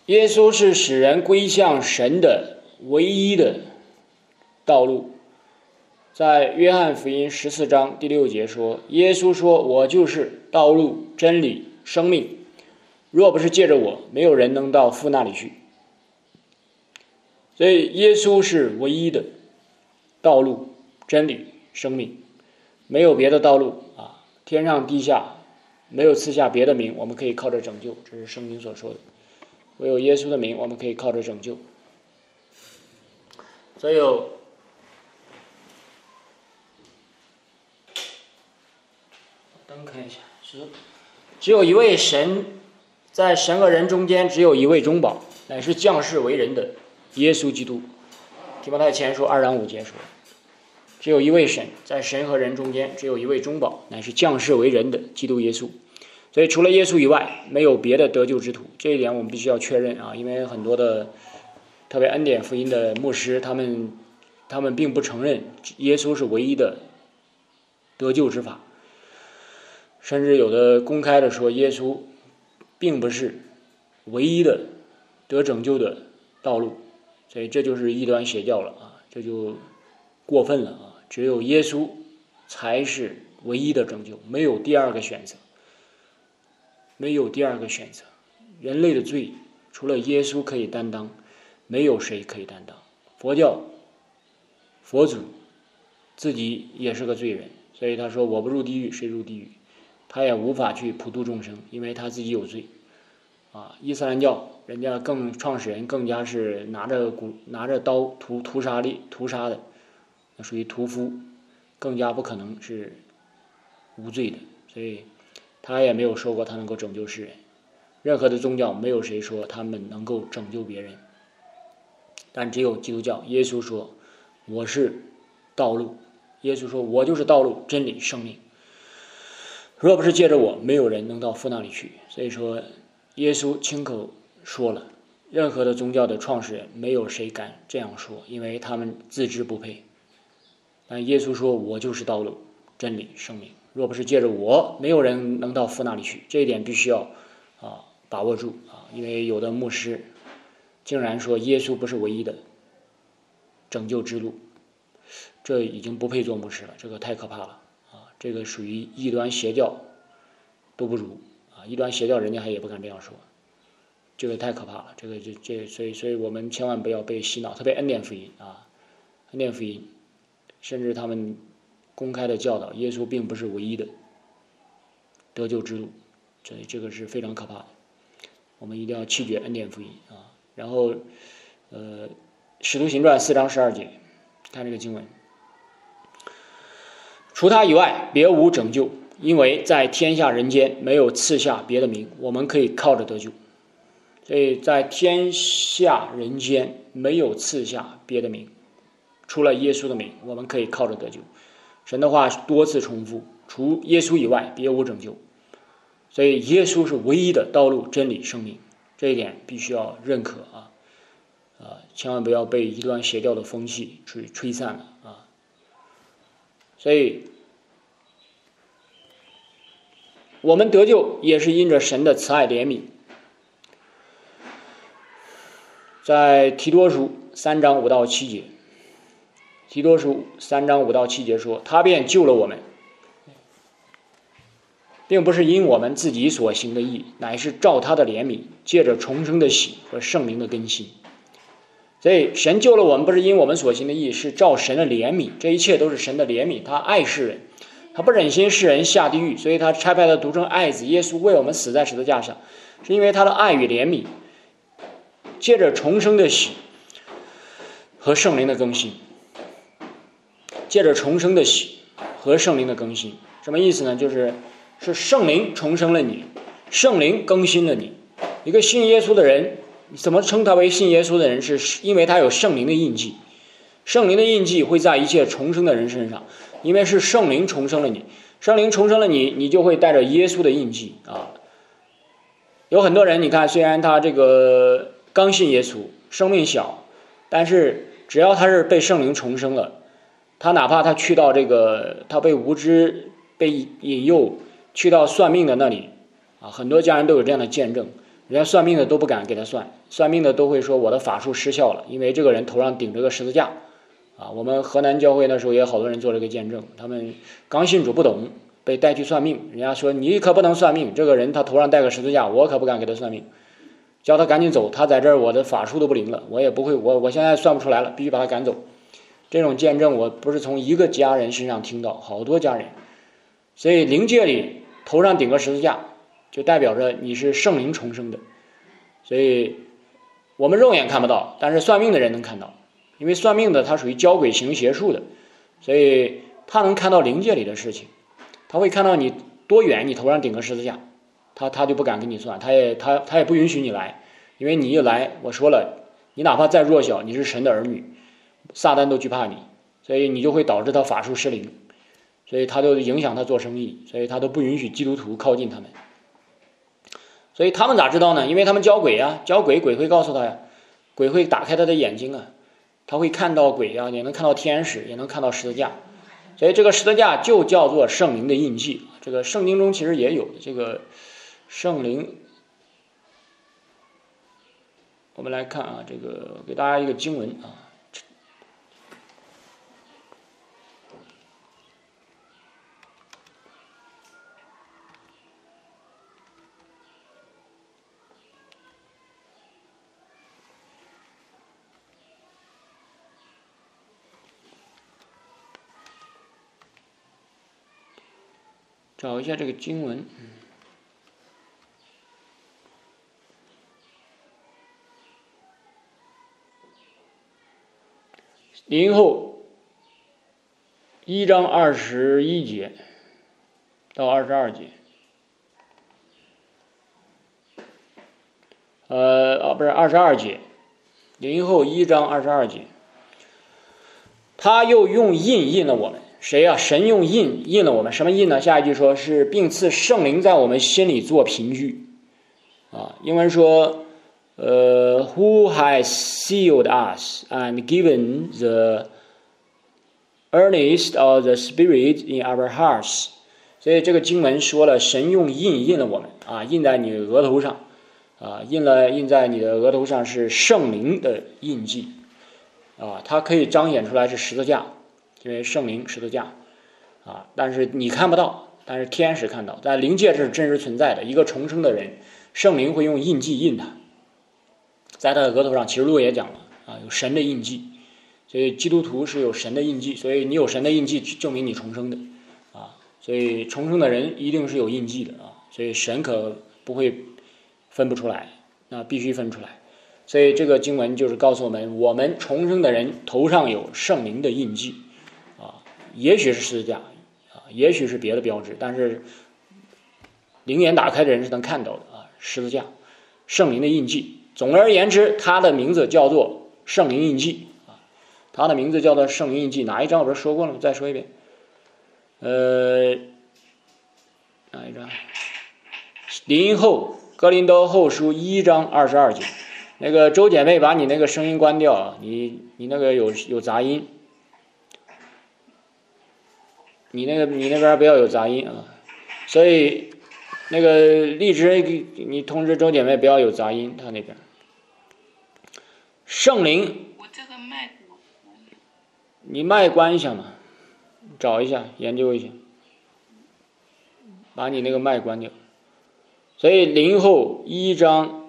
耶稣是使人归向神的唯一的道路。在约翰福音14章第6节说，耶稣说，我就是道路真理生命，若不是借着我，没有人能到父那里去。所以耶稣是唯一的道路真理生命，没有别的道路啊！天上地下没有赐下别的名，我们可以靠着拯救，这是圣经所说的。唯有耶稣的名，我们可以靠着拯救。所以灯看一下，只有一位神，在神和人中间只有一位中保，乃是降世为人的耶稣基督。提摩太前书2章5节说，只有一位神，在神和人中间只有一位中保，乃是降世为人的基督耶稣。所以除了耶稣以外，没有别的得救之途，这一点我们必须要确认啊！因为很多的特别恩典福音的牧师，他们并不承认耶稣是唯一的得救之法，甚至有的公开的说耶稣并不是唯一的得拯救的道路，所以这就是异端邪教了啊！这就过分了啊！只有耶稣才是唯一的拯救，没有第二个选择。没有第二个选择，人类的罪除了耶稣可以担当，没有谁可以担当。佛教佛祖自己也是个罪人，所以他说我不入地狱谁入地狱，他也无法去普度众生，因为他自己有罪啊。伊斯兰教人家创始人更加是拿着刀屠杀的，那属于屠夫，更加不可能是无罪的，所以他也没有说过他能够拯救世人，任何的宗教没有谁说他们能够拯救别人，但只有基督教，耶稣说我是道路，耶稣说我就是道路真理生命，若不是借着我，没有人能到父那里去。所以说耶稣亲口说了，任何的宗教的创始人没有谁敢这样说，因为他们自知不配，但耶稣说我就是道路真理生命，若不是借着我，没有人能到父那里去。这一点必须要把握住啊！因为有的牧师竟然说耶稣不是唯一的拯救之路，这已经不配做牧师了，这个太可怕了啊！这个属于异端邪教都不如啊！异端邪教人家还也不敢这样说，这个太可怕了。所以我们千万不要被洗脑，特别恩典福音啊，恩典福音，甚至他们公开的教导耶稣并不是唯一的得救之路，这个是非常可怕的，我们一定要弃绝恩典福音啊！然后使徒行传4章12节，看这个经文，除他以外别无拯救，因为在天下人间没有赐下别的名，我们可以靠着得救。所以在天下人间没有赐下别的名，除了耶稣的名，我们可以靠着得救。神的话多次重复，除耶稣以外别无拯救，所以耶稣是唯一的道路真理生命，这一点必须要认可啊！千万不要被异端邪教的风气吹散了啊！所以我们得救也是因着神的慈爱怜悯。在提多书3章5到7节，提多书3章5到7节说，他便救了我们，并不是因我们自己所行的义，乃是照他的怜悯，借着重生的喜和圣灵的更新。所以神救了我们，不是因我们所行的义，是照神的怜悯，这一切都是神的怜悯。他爱世人，他不忍心世人下地狱，所以他差派了独生爱子耶稣为我们死在十字架上，是因为他的爱与怜悯，借着重生的喜和圣灵的更新，借着重生的喜和圣灵的更新，什么意思呢？是圣灵重生了你，圣灵更新了你。一个信耶稣的人，怎么称他为信耶稣的人？是因为他有圣灵的印记，圣灵的印记会在一切重生的人身上，因为是圣灵重生了你，圣灵重生了你，你就会带着耶稣的印记啊。有很多人，你看，虽然他这个刚信耶稣，生命小，但是只要他是被圣灵重生了，他哪怕他去到他被无知被引诱去到算命的那里啊，很多家人都有这样的见证， 人家算命的都不敢给他算，算命的都会说我的法术失效了，因为这个人头上顶着个十字架啊。我们河南教会那时候也有好多人做这个见证，他们刚信主不懂，被带去算命，人家说你可不能算命，这个人他头上带个十字架，我可不敢给他算命，叫他赶紧走，他在这儿我的法术都不灵了，我也不会，我现在算不出来了，必须把他赶走。这种见证我不是从一个家人身上听到，好多家人。所以灵界里头上顶个十字架，就代表着你是圣灵重生的。所以我们肉眼看不到，但是算命的人能看到，因为算命的他属于交鬼行邪术的，所以他能看到灵界里的事情，他会看到你多远，你头上顶个十字架，他就不敢跟你算，他也不允许你来，因为你一来，我说了，你哪怕再弱小，你是神的儿女，撒旦都惧怕你，所以你就会导致他法术失灵，所以他就影响他做生意，所以他都不允许基督徒靠近他们。所以他们咋知道呢？因为他们教鬼啊，教鬼，鬼会告诉他呀，鬼会打开他的眼睛啊，他会看到鬼啊，也能看到天使，也能看到十字架。所以这个十字架就叫做圣灵的印记。这个圣经中其实也有这个圣灵。我们来看啊，这个给大家一个经文啊。找一下这个经文。林后1章21节到22节，不是22节，林后1章22节，他又用印印了我们。谁啊？神用印印了我们，什么印呢？下一句说是并赐圣灵在我们心里做凭据啊。英文说who has sealed us and given the earnest of the Spirit in our hearts。 所以这个经文说了，神用印印了我们啊，印在你额头上啊，印在你的额头上是圣灵的印记啊，它可以彰显出来是十字架，因为圣灵十字架啊，但是你看不到，但是天使看到，在灵界这是真实存在的。一个重生的人，圣灵会用印记印他，在他的额头上。启示录也讲了啊，有神的印记，所以基督徒是有神的印记，所以你有神的印记证明你重生的啊，所以重生的人一定是有印记的啊，所以神可不会分不出来，那必须分出来。所以这个经文就是告诉我们，我们重生的人头上有圣灵的印记啊，也许是十字架啊，也许是别的标志，但是灵眼打开的人是能看到的啊，十字架，圣灵的印记。总而言之，他的名字叫做圣灵印记啊，他的名字叫做圣灵印记。哪一章我不是说过了吗？再说一遍。哪一章？哥林多后书1章22节。那个周姐妹，把你那个声音关掉啊，你那个有杂音，你那边不要有杂音啊。所以那个荔枝，你通知周姐妹不要有杂音，他那边圣灵。 我这个麦你麦关一下嘛，找一下研究一下，把你那个麦关掉。所以林后1章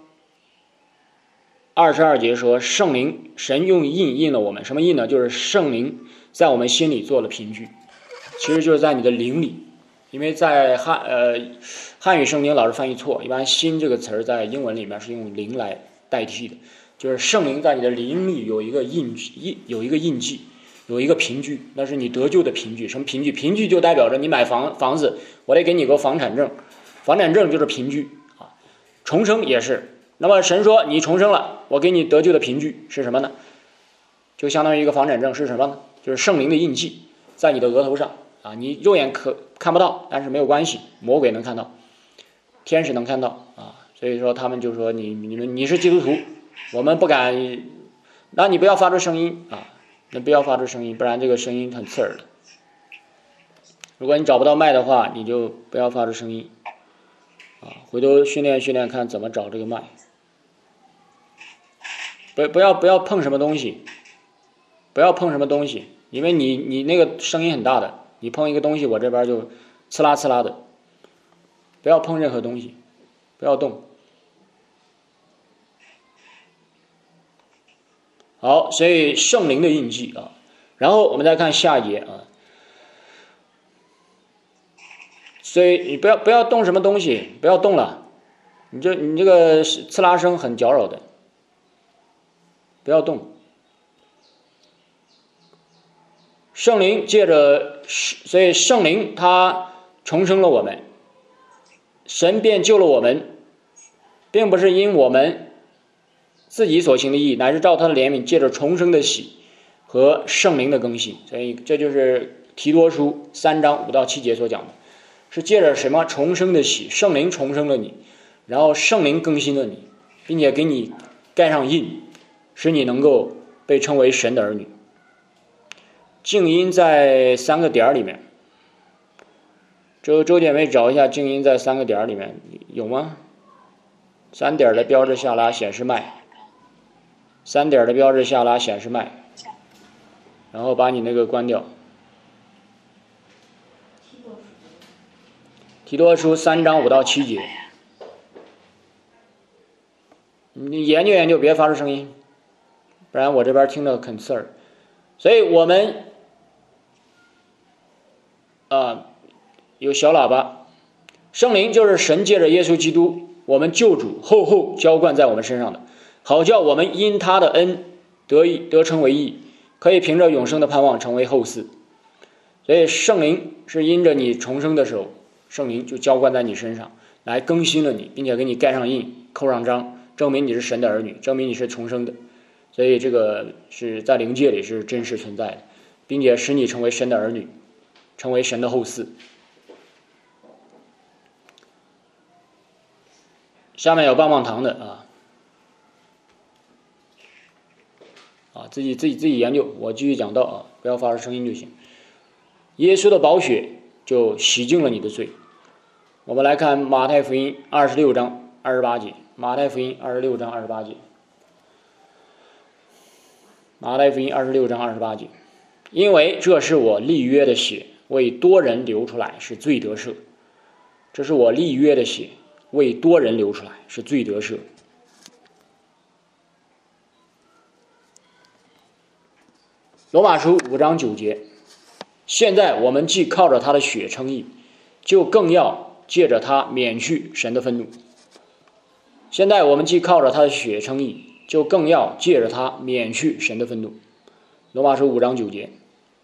22节说，圣灵，神用印了我们，什么印呢？就是圣灵在我们心里做了凭据，其实就是在你的灵里。因为在汉语圣经老是翻译错，一般心这个词儿在英文里面是用灵来代替的，就是圣灵在你的灵里有一个印记，有一个凭据，那是你得救的凭据。什么凭据？凭据就代表着你买房子，我得给你个房产证，房产证就是凭据啊。重生也是。那么神说你重生了，我给你得救的凭据是什么呢？就相当于一个房产证，是什么呢？就是圣灵的印记在你的额头上啊，你肉眼看不到，但是没有关系，魔鬼能看到，天使能看到啊。所以说他们就说你是基督徒，我们不敢，那你不要发出声音啊，那不要发出声音，不然这个声音很刺耳的。如果你找不到麦的话，你就不要发出声音。 回头训练看怎么找这个脉。不要碰什么东西，不要碰什么东西，因为你那个声音很大的，你碰一个东西，我这边就呲啦呲啦的。不要碰任何东西，不要动。好，所以圣灵的印记啊。然后我们再看下一节啊。所以你不要动什么东西，不要动了，你这个呲啦声很搅扰的，不要动。圣灵借着，所以圣灵他重生了我们，神便救了我们，并不是因我们自己所行的义，乃是照他的怜悯，借着重生的喜和圣灵的更新。所以这就是提多书3章5到7节所讲的，是借着什么重生的喜，圣灵重生了你，然后圣灵更新了你，并且给你盖上印，使你能够被称为神的儿女。静音在3个点里面，周姐妹找一下静音在3个点里面有吗？3点的标志下拉显示麦，3点的标志下拉显示麦，然后把你那个关掉。提多书3章5到7节，你研究研究，别发出声音，不然我这边听着很刺耳。所以我们有小喇叭，圣灵就是神借着耶稣基督我们救主厚浇灌在我们身上的，好叫我们因他的恩得称为义，可以凭着永生的盼望成为后嗣。所以圣灵是因着你重生的时候，圣灵就浇灌在你身上，来更新了你，并且给你盖上印，扣上章，证明你是神的儿女，证明你是重生的。所以这个是在灵界里是真实存在的，并且使你成为神的儿女，成为神的后嗣。下面有棒棒糖的自己研究，我继续讲到不要发出声音就行。耶稣的宝血就洗净了你的罪。我们来看马太福音26章28节，马太福音26章28节，马太福音26章28节，因为这是我立约的血，为多人流出来，是罪得赦。这是我立约的血，为多人流出来，是罪得赦。罗马书5章9节，现在我们既靠着他的血称义，就更要借着他免去神的愤怒。现在我们既靠着他的血称义，就更要借着他免去神的愤怒。罗马书5章9节。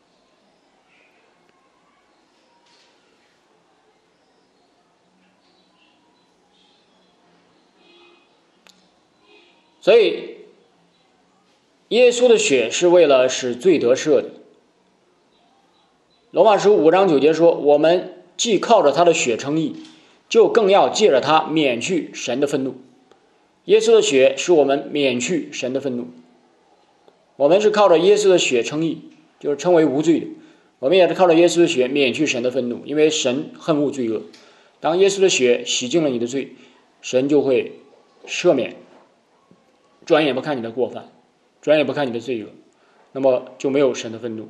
所以耶稣的血是为了使罪得赦的。罗马书5章9节说，我们既靠着他的血称义，就更要借着他免去神的愤怒。耶稣的血使我们免去神的愤怒。我们是靠着耶稣的血称义，就是称为无罪的。我们也是靠着耶稣的血免去神的愤怒，因为神恨恶罪恶。当耶稣的血洗净了你的罪，神就会赦免，转眼不看你的过犯，转眼不看你的罪恶，那么就没有神的愤怒。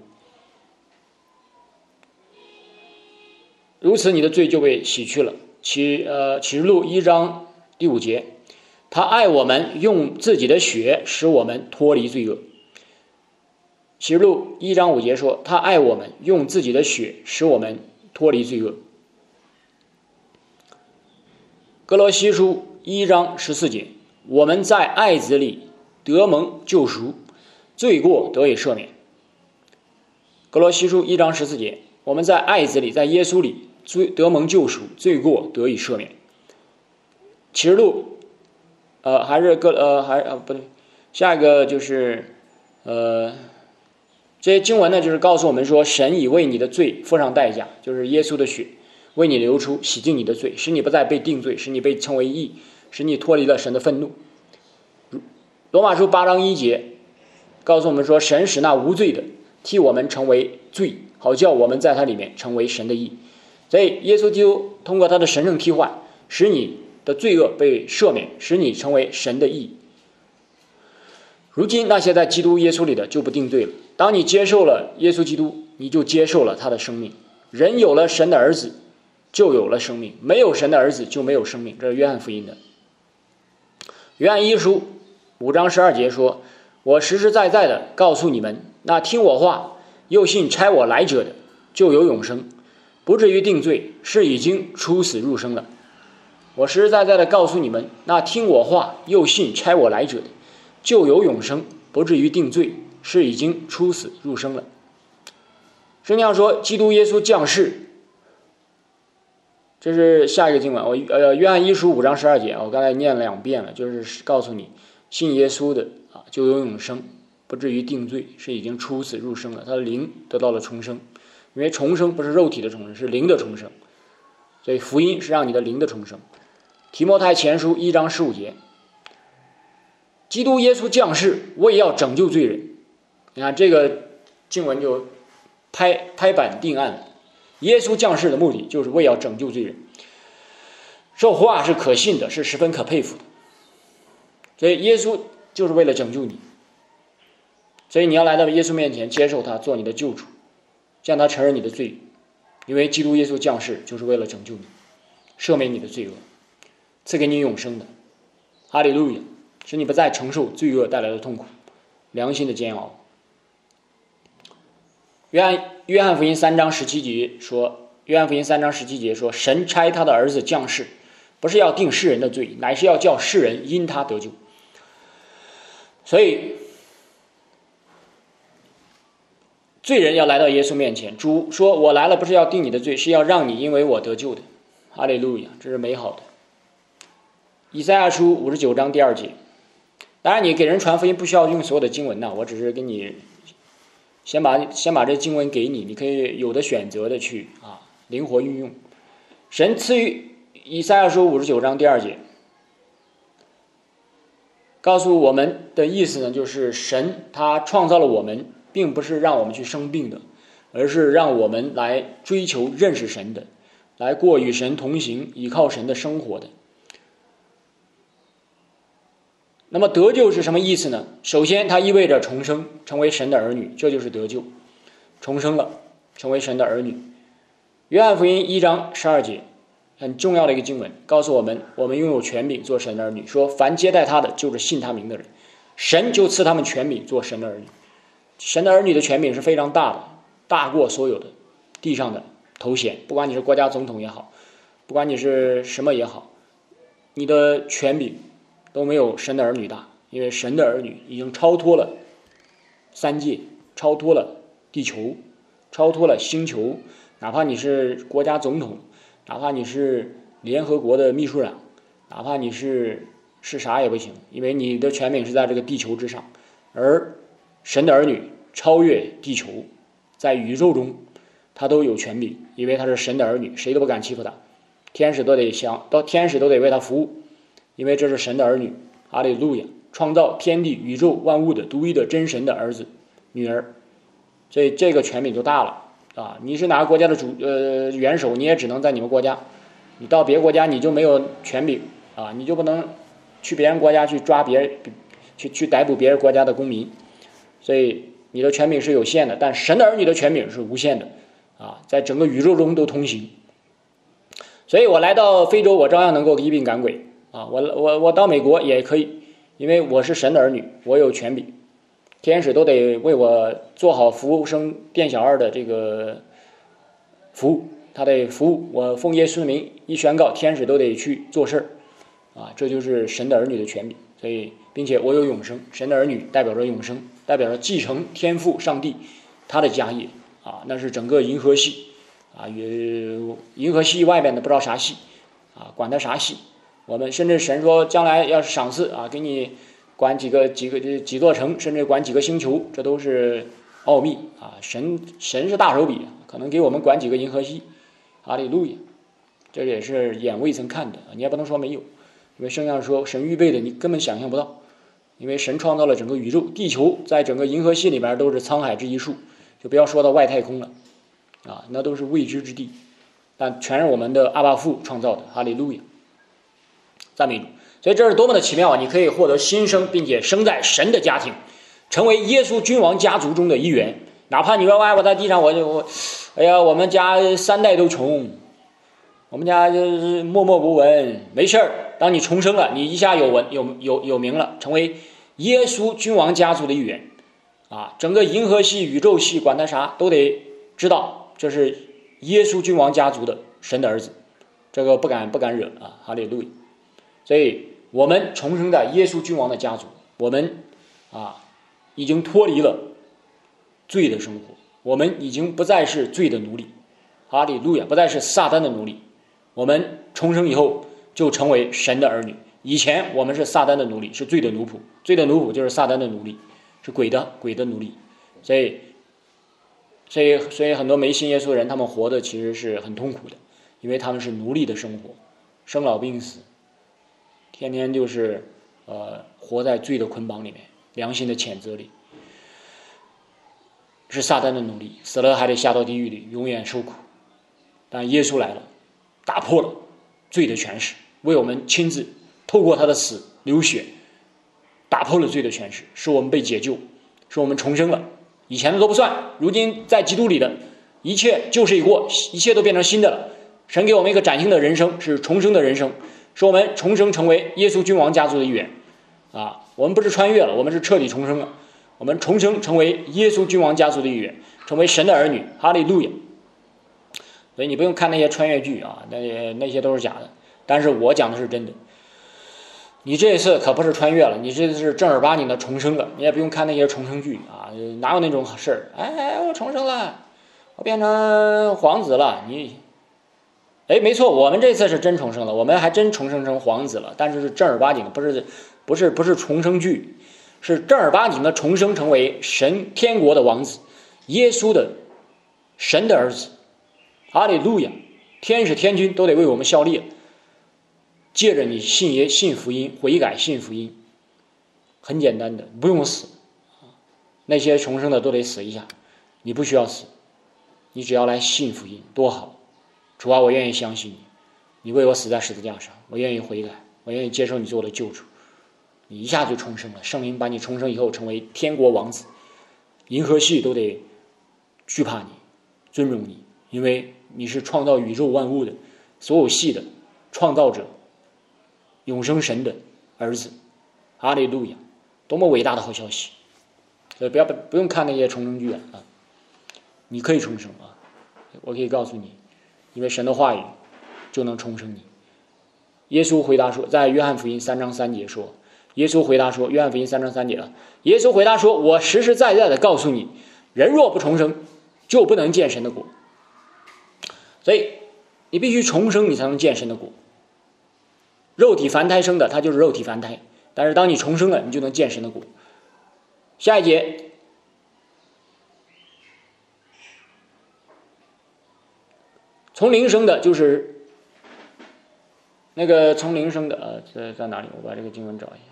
如此你的罪就被洗去了。启示录1章第5节，他爱我们，用自己的血使我们脱离罪恶。启示录1章5节说，他爱我们，用自己的血使我们脱离罪恶。哥罗西书1章14节，我们在爱子里得蒙救赎，罪过得以赦免。哥罗西书1章14节，我们在爱子里，在耶稣里得蒙救赎，罪过得以赦免。启示录不对，下一个就是这些经文呢，就是告诉我们说，神已为你的罪付上代价，就是耶稣的血为你流出，洗净你的罪，使你不再被定罪，使你被称为义，使你脱离了神的愤怒。罗马书8章1节告诉我们说，神使那无罪的替我们成为罪，好叫我们在他里面成为神的义。所以耶稣基督通过他的神圣替换， 使你的罪恶被赦免，使你成为神的义。如今那些在基督耶稣里的就不定罪了。当你接受了耶稣基督，你就接受了他的生命。人有了神的儿子，就有了生命；没有神的儿子，就没有生命。这是约翰福音的。约翰一书5章12节说：“我实实在在的告诉你们，那听我话又信差我来者的，就有永生，不至于定罪，是已经出死入生了。”我实实在在的告诉你们，那听我话又信差我来者的，就有永生，不至于定罪，是已经出死入生了。圣经上说，基督耶稣降世，这是下一个经文。约翰一书5章12节，我刚才念了2遍了，就是告诉你，信耶稣的就有永生，不至于定罪，是已经出死入生了。他的灵得到了重生，因为重生不是肉体的重生，是灵的重生，所以福音是让你的灵的重生。提摩太前书1章15节，基督耶稣降世，为要拯救罪人。你看这个经文就拍板定案了。耶稣降世的目的就是为要拯救罪人，这话是可信的，是十分可佩服的。所以耶稣就是为了拯救你，所以你要来到耶稣面前，接受他做你的救主，向他承认你的罪，因为基督耶稣降世就是为了拯救你，赦免你的罪恶，赐给你永生的。哈利路亚，使你不再承受罪恶带来的痛苦，良心的煎熬。约翰福音3章17节说，神差他的儿子降世，不是要定世人的罪，乃是要叫世人因他得救。所以罪人要来到耶稣面前，主说，我来了不是要定你的罪，是要让你因为我得救的。哈利路亚，这是美好的。以赛亚书59章第2节，当然你给人传福音不需要用所有的经文，我只是给你先把这经文给你，你可以有的选择的去灵活运用。神赐予以赛亚书59章第2节，告诉我们的意思呢，就是神他创造了我们，并不是让我们去生病的，而是让我们来追求认识神的，来过与神同行、依靠神的生活的。那么得救是什么意思呢？首先它意味着重生，成为神的儿女，这就是得救，重生了，成为神的儿女。约翰福音1章12节，很重要的一个经文，告诉我们，我们拥有权柄做神的儿女，说凡接待他的，就是信他名的人，神就赐他们权柄做神的儿女。神的儿女的权柄是非常大的，大过所有的地上的头衔，不管你是国家总统也好，不管你是什么也好，你的权柄都没有神的儿女大，因为神的儿女已经超脱了三界，超脱了地球，超脱了星球，哪怕你是国家总统，哪怕你是联合国的秘书长，哪怕你是啥也不行，因为你的权柄是在这个地球之上，而神的儿女超越地球，在宇宙中他都有权柄，因为他是神的儿女，谁都不敢欺负他，天使都得为他服务，因为这是神的儿女。哈利路亚，创造天地宇宙万物的独一的真神的儿子女儿，所以这个权柄就大了你是哪个国家的元首，你也只能在你们国家，你到别国家你就没有权柄你就不能去别人国家去抓别人，去逮捕别人国家的公民，所以你的权柄是有限的，但神的儿女的权柄是无限的在整个宇宙中都通行。所以我来到非洲，我照样能够医病赶鬼我到美国也可以，因为我是神的儿女，我有权柄，天使都得为我做好服务生店小二的这个服务，他得服务我，奉耶稣的名一宣告，天使都得去做事这就是神的儿女的权柄。所以并且我有永生，神的儿女代表着永生，代表着继承天父上帝他的家业那是整个银河系银河系外边的不知道啥系管他啥系。我们甚至神说将来要是赏赐给你管几座城，甚至管几个星球，这都是奥秘神是大手笔可能给我们管几个银河系。哈利路亚，这也是眼未曾看的你也不能说没有，因为圣经上说神预备的你根本想象不到，因为神创造了整个宇宙，地球在整个银河系里面都是沧海之一粟，就不要说到外太空了那都是未知之地，但全是我们的阿爸父创造的。哈利路亚。 赞美主！所以这是多么的奇妙啊！你可以获得新生，并且生在神的家庭，成为耶稣君王家族中的一员。哪怕你说我在地上哎呀，我们家3代都穷，我们家就是默默无闻，没事儿。当你重生了，你一下有名了，成为耶稣君王家族的一员啊！整个银河系、宇宙系，管他啥都得知道，这是耶稣君王家族的神的儿子，这个不敢惹啊！哈利路亚！所以我们重生在耶稣君王的家族，我们已经脱离了罪的生活，我们已经不再是罪的奴隶，哈利路亚！不再是撒旦的奴隶，我们重生以后就成为神的儿女。以前我们是撒旦的奴隶，是罪的奴仆，罪的奴仆就是撒旦的奴隶，是鬼的奴隶。所以很多没信耶稣的人，他们活的其实是很痛苦的，因为他们是奴隶的生活，生老病死，天天就是活在罪的捆绑里面，良心的谴责里，是撒旦的奴隶，死了还得下到地狱里永远受苦。但耶稣来了，打破了罪的权势，为我们亲自透过他的死流血，打破了罪的权势，使我们被解救，使我们重生了。以前的都不算，如今在基督里的一切旧事已过，一切都变成新的了。神给我们一个崭新的人生，是重生的人生，使我们重生成为耶稣君王家族的一员我们不是穿越了，我们是彻底重生了。我们重生成为耶稣君王家族的一员，成为神的儿女，哈利路亚！所以你不用看那些穿越剧那些都是假的，但是我讲的是真的。你这一次可不是穿越了，你这次是正儿八经的重生了。你也不用看那些重生剧哪有那种事儿？我重生了，我变成皇子了。没错，我们这次是真重生了，我们还真重生成皇子了，但是是正儿八经的，不是重生剧，是正儿八经的重生成为神天国的王子，耶稣的神的儿子，哈利路亚！天使天君都得为我们效力了。借着你信福音，悔改信福音，很简单的，不用死。那些重生的都得死一下，你不需要死，你只要来信福音，多好！主啊，我愿意相信你，你为我死在十字架上，我愿意悔改，我愿意接受你做我的救主。你一下就重生了，圣灵把你重生以后成为天国王子，银河系都得惧怕你，尊荣你，因为你是创造宇宙万物的所有系的创造者，永生神的儿子，哈利路亚！多么伟大的好消息！所以不用看那些重生剧你可以重生我可以告诉你，因为神的话语就能重生你。耶稣回答说，在约翰福音3章3节说，耶稣回答说，约翰福音3章3节耶稣回答说，我实实在在的告诉你，人若不重生，就不能见神的国。所以你必须重生，你才能见神的国。肉体凡胎生的，他就是肉体凡胎，但是当你重生了，你就能见神的国。下一节，从灵生的就是那个从灵生的在哪里？我把这个经文找一下。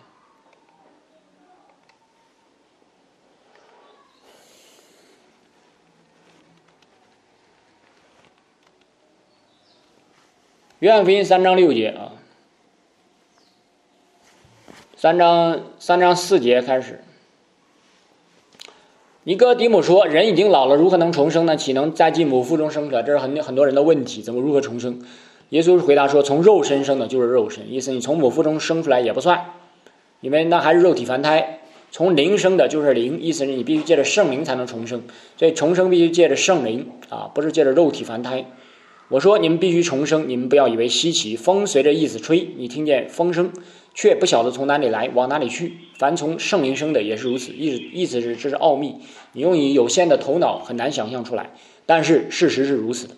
约翰福音3章6节3章4节开始。尼哥底母说，人已经老了，如何能重生呢？岂能再进母腹中生出来？这是很多人的问题，如何重生？耶稣回答说，从肉身生的就是肉身，意思你从母腹中生出来也不算，因为那还是肉体凡胎。从灵生的就是灵，意思是你必须借着圣灵才能重生，所以重生必须借着圣灵不是借着肉体凡胎。我说你们必须重生，你们不要以为稀奇，风随着意思吹，你听见风声，却不晓得从哪里来，往哪里去。凡从圣灵生的也是如此，意思是这是奥秘，你用你有限的头脑很难想象出来，但是事实是如此的。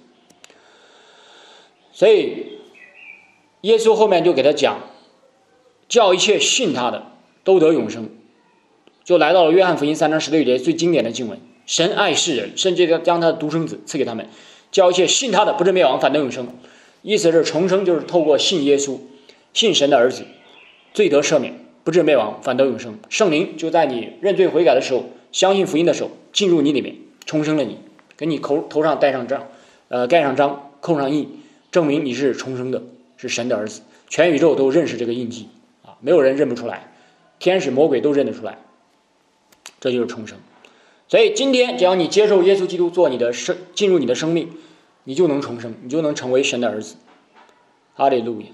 所以耶稣后面就给他讲，叫一切信他的都得永生，就来到了约翰福音3章16节最经典的经文，神爱世人，甚至将他的独生子赐给他们，叫一切信他的不至灭亡，反得永生。意思是重生就是透过信耶稣，信神的儿子，罪得赦免，不至灭亡，反得永生。圣灵就在你认罪悔改的时候，相信福音的时候，进入你里面，重生了你，给你头上盖上章，扣上印，证明你是重生的， 是神的儿子，全宇宙都认识这个印记啊，没有人认不出来，天使魔鬼都认得出来，这就是重生。所以今天只要你接受耶稣基督做你的进入你的生命，你就能重生，你就能成为神的儿子。哈利路亚！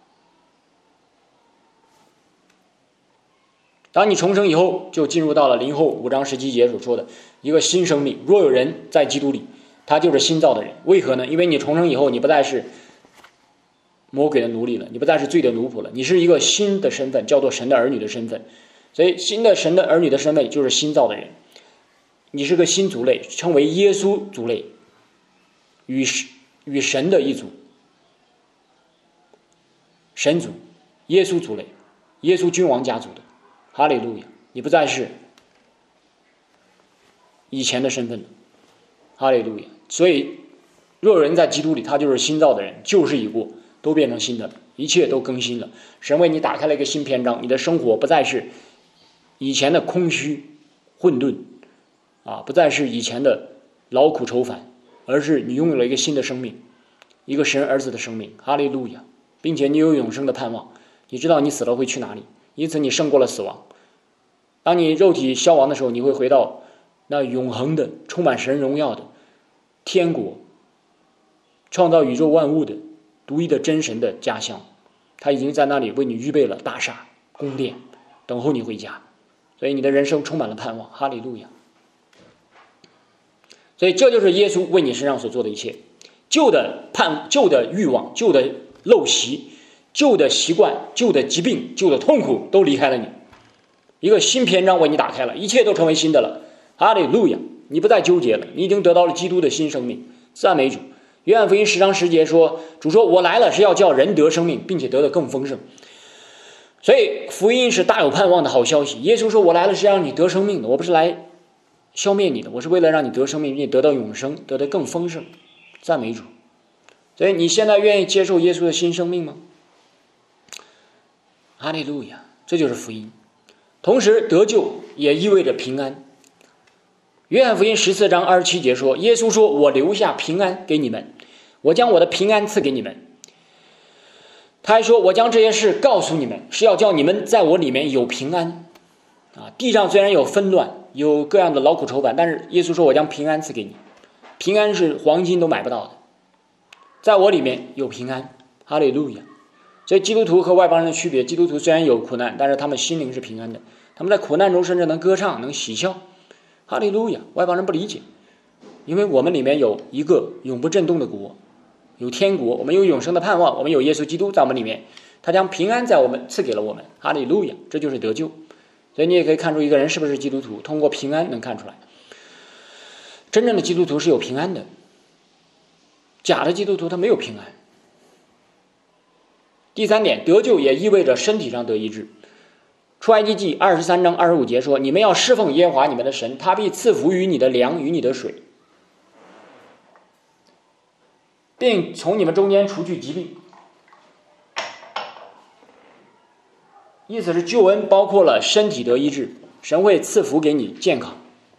当你重生以后，就进入到了林后5章17节所说的一个新生命。若有人在基督里，他就是新造的人。为何呢？因为你重生以后，你不再是魔鬼的奴隶了，你不再是罪的奴仆了，你是一个新的身份，叫做神的儿女的身份。所以新的神的儿女的身份就是新造的人，你是个新族类，称为耶稣族类，与神的一族，神族，耶稣族类，耶稣君王家族的。哈利路亚！你不再是以前的身份了。哈利路亚！所以若有人在基督里，他就是新造的人，旧事已过，都变成新的了，一切都更新了。神为你打开了一个新篇章，你的生活不再是以前的空虚混沌啊，不再是以前的劳苦愁烦，而是你拥有了一个新的生命，一个神儿子的生命。哈利路亚！并且你有永生的盼望，你知道你死了会去哪里，因此你胜过了死亡。当你肉体消亡的时候，你会回到那永恒的充满神荣耀的天国，创造宇宙万物的独一的真神的家乡。他已经在那里为你预备了大厦宫殿，等候你回家。所以你的人生充满了盼望。哈利路亚！所以这就是耶稣为你身上所做的一切。旧的欲望，旧的陋习，旧的习惯，旧的疾病，旧的痛苦都离开了你，一个新篇章为你打开了，一切都成为新的了。哈利路亚！你不再纠结了，你已经得到了基督的新生命。赞美主！约翰福音10章10节说，主说我来了是要叫人得生命，并且得得更丰盛。所以福音是大有盼望的好消息。耶稣说我来了是让你得生命的，我不是来消灭你的，我是为了让你得生命，并且得到永生，得得更丰盛。赞美主！所以你现在愿意接受耶稣的新生命吗？哈利路亚！这就是福音。同时得救也意味着平安。约翰福音14章27节说，耶稣说我留下平安给你们，我将我的平安赐给你们。他还说我将这些事告诉你们，是要叫你们在我里面有平安啊！地上虽然有纷乱，有各样的劳苦愁烦，但是耶稣说我将平安赐给你。平安是黄金都买不到的，在我里面有平安。哈利路亚！所以基督徒和外邦人的区别，基督徒虽然有苦难，但是他们心灵是平安的，他们在苦难中甚至能歌唱，能喜笑。哈利路亚！外邦人不理解，因为我们里面有一个永不震动的国，有天国，我们有永生的盼望，我们有耶稣基督在我们里面，他将平安在我们赐给了我们。哈利路亚！这就是得救。所以你也可以看出一个人是不是基督徒，通过平安能看出来。真正的基督徒是有平安的，假的基督徒他没有平安。第三点，得救也意味着身体上得医治。出埃及记23章25节说，你们要侍奉耶和华你们的神，他必赐福于你的粮与你的水，并从你们中间除去疾病。意思是救恩包括了身体得医治，神会赐福给你健康。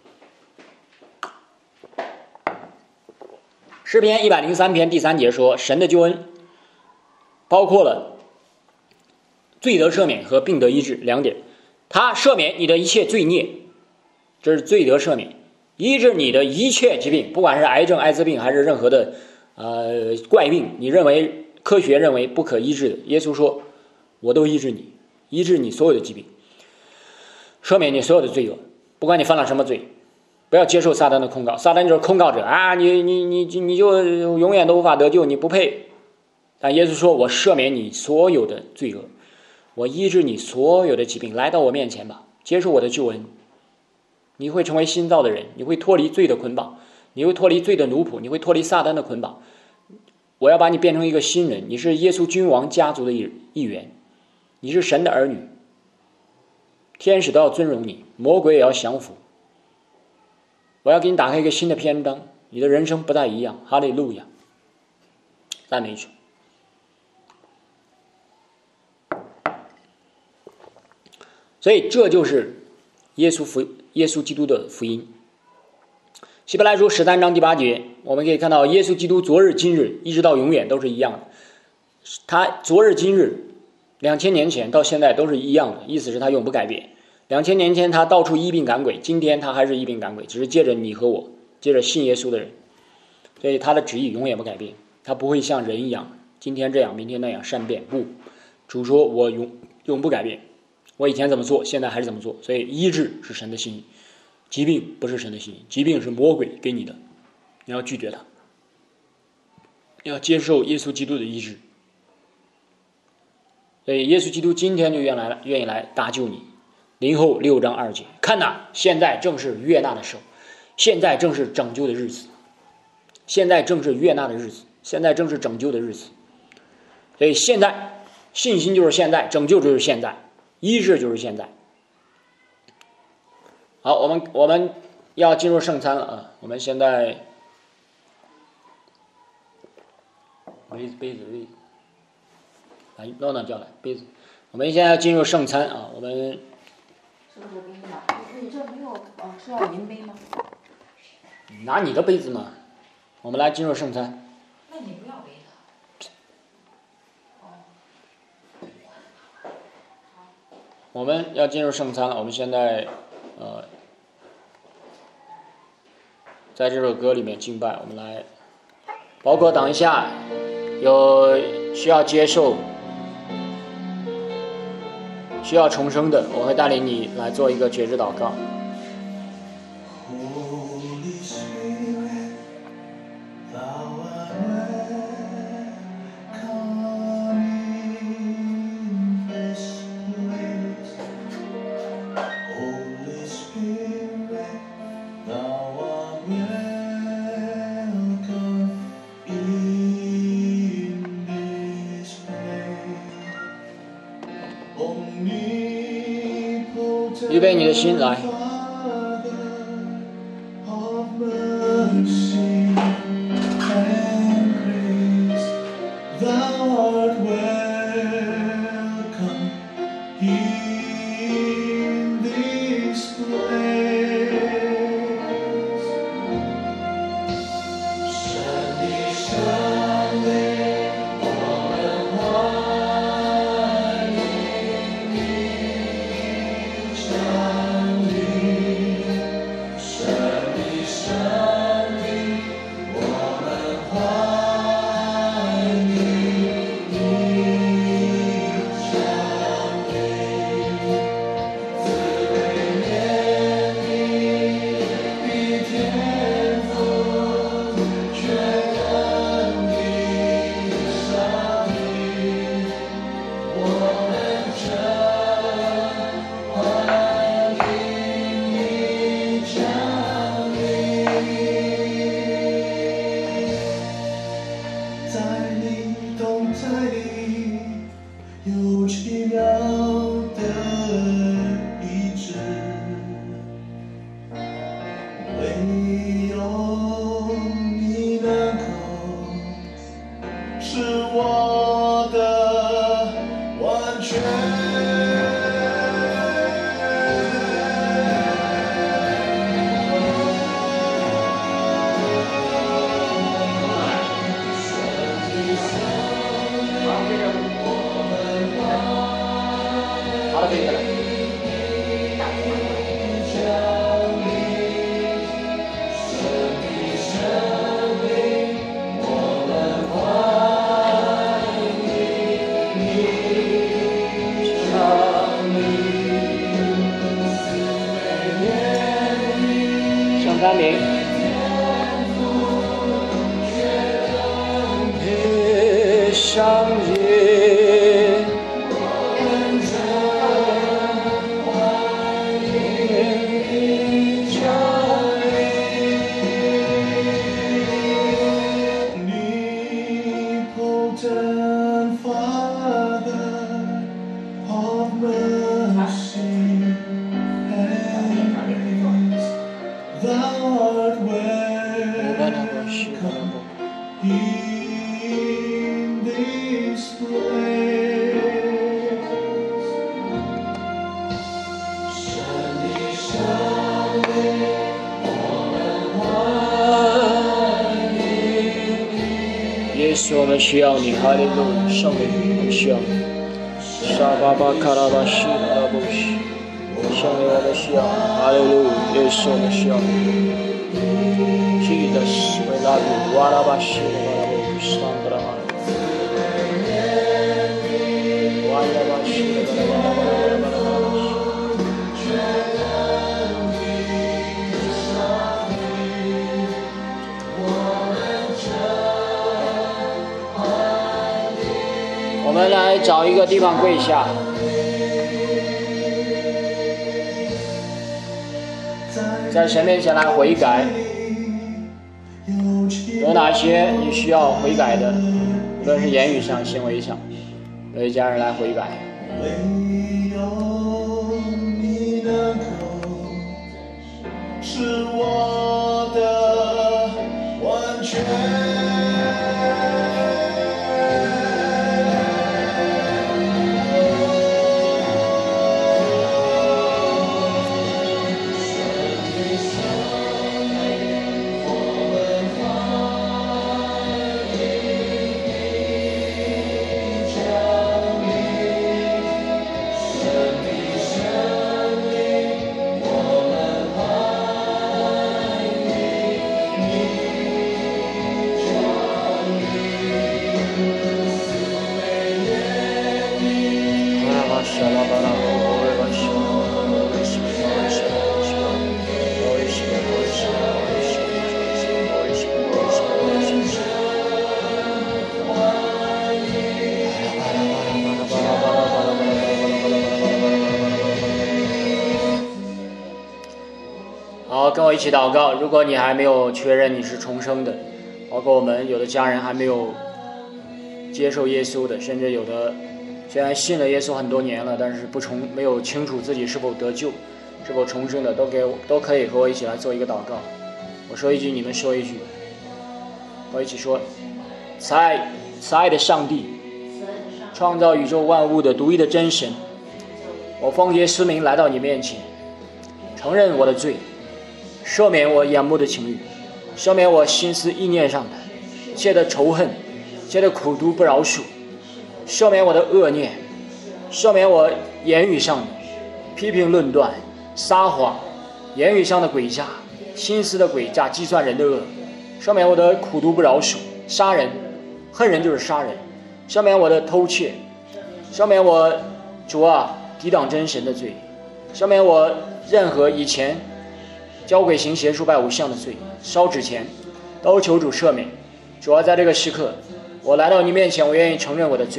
诗篇103篇第3节说，神的救恩包括了罪得赦免和病得医治两点。他赦免你的一切罪孽，这是罪得赦免；医治你的一切疾病，不管是癌症、艾滋病还是任何的怪病，你认为科学认为不可医治的，耶稣说我都医治你，医治你所有的疾病，赦免你所有的罪恶，不管你犯了什么罪。不要接受撒旦的控告，撒旦就是控告者啊！你就永远都无法得救，你不配。但耶稣说：“我赦免你所有的罪恶，我医治你所有的疾病，来到我面前吧，接受我的救恩。你会成为新造的人，你会脱离罪的捆绑，你会脱离罪的奴仆，你会脱离撒旦的捆绑。我要把你变成一个新人，你是耶稣君王家族的一员，你是神的儿女，天使都要尊荣你，魔鬼也要降服。我要给你打开一个新的篇章，你的人生不再一样。哈利路亚！赞美主。所以这就是耶稣基督的福音。希伯来书13章第8节，我们可以看到耶稣基督昨日今日一直到永远都是一样的。 他昨日今日2000年前到现在都是一样的，意思是他永不改变。2000年前他到处医病赶鬼，今天他还是医病赶鬼，只是借着你和我，借着信耶稣的人，所以他的旨意永远不改变，他不会像人一样，今天这样，明天那样善变。不，主说我永不改变，我以前怎么做，现在还是怎么做。所以医治是神的心意，疾病不是神的心意，疾病是魔鬼给你的，你要拒绝他，要接受耶稣基督的医治。所以耶稣基督今天就愿意来搭救你。林后6章2节，看哪，现在正是悦纳的时候，现在正是拯救的日子，现在正是悦纳的日子，现在正是拯救的日子。所以现在信心就是现在，拯救就是现在，医治就是现在。好，我们要进入圣餐了啊！我们现在杯子，把诺诺叫来，杯子。我们现在要进入圣餐啊！我们是不是冰的？你这没有是要银杯吗？ 拿你的杯子嘛。我们来进入圣餐。 那你不要杯子。 我们要进入圣餐了。我们现在在这首歌里面敬拜，我们来，包括等一下有需要接受、需要重生的，我会带领你来做一个觉知祷告。预备你的心来。 In this place 稣，我们需要你，哈利路亚，圣灵，我们需要你。沙巴巴卡拉巴西拉拉布西，圣灵，我们需要你，哈利路亚，耶稣，我们需要你。Jesus, we love you. Wara ba shi la ba ba sandra ma. Wara ba shi la ba ba ba ba ba. 我们来找一个地方跪下。在神面前来悔改。有哪些你需要悔改的？无论是言语上、行为上，为家人来悔改。 唯有你能够是我的完全。 好，跟我一起祷告。如果你还没有确认你是重生的，包括我们有的家人还没有接受耶稣的，甚至有的虽然信了耶稣很多年了，但是没有清楚自己是否得救，是否重生的，都可以和我一起来做一个祷告。我说一句，你们说一句，我一起说。慈爱的上帝，创造宇宙万物的独一的真神，我奉耶稣名来到你面前，承认我的罪，赦免我眼目的情欲，赦免我心思意念上的一切的仇恨，一切的苦毒不饶恕，赦免我的恶念，赦免我言语上的批评论断、撒谎，言语上的诡诈，心思的诡诈，计算人的恶，赦免我的苦毒不饶恕，杀人，恨人就是杀人，赦免我的偷窃，赦免我主啊抵挡真神的罪，赦免我任何以前交鬼行邪术拜偶像的罪，烧纸钱，都求主赦免。主啊，在这个时刻，我来到你面前，我愿意承认我的罪，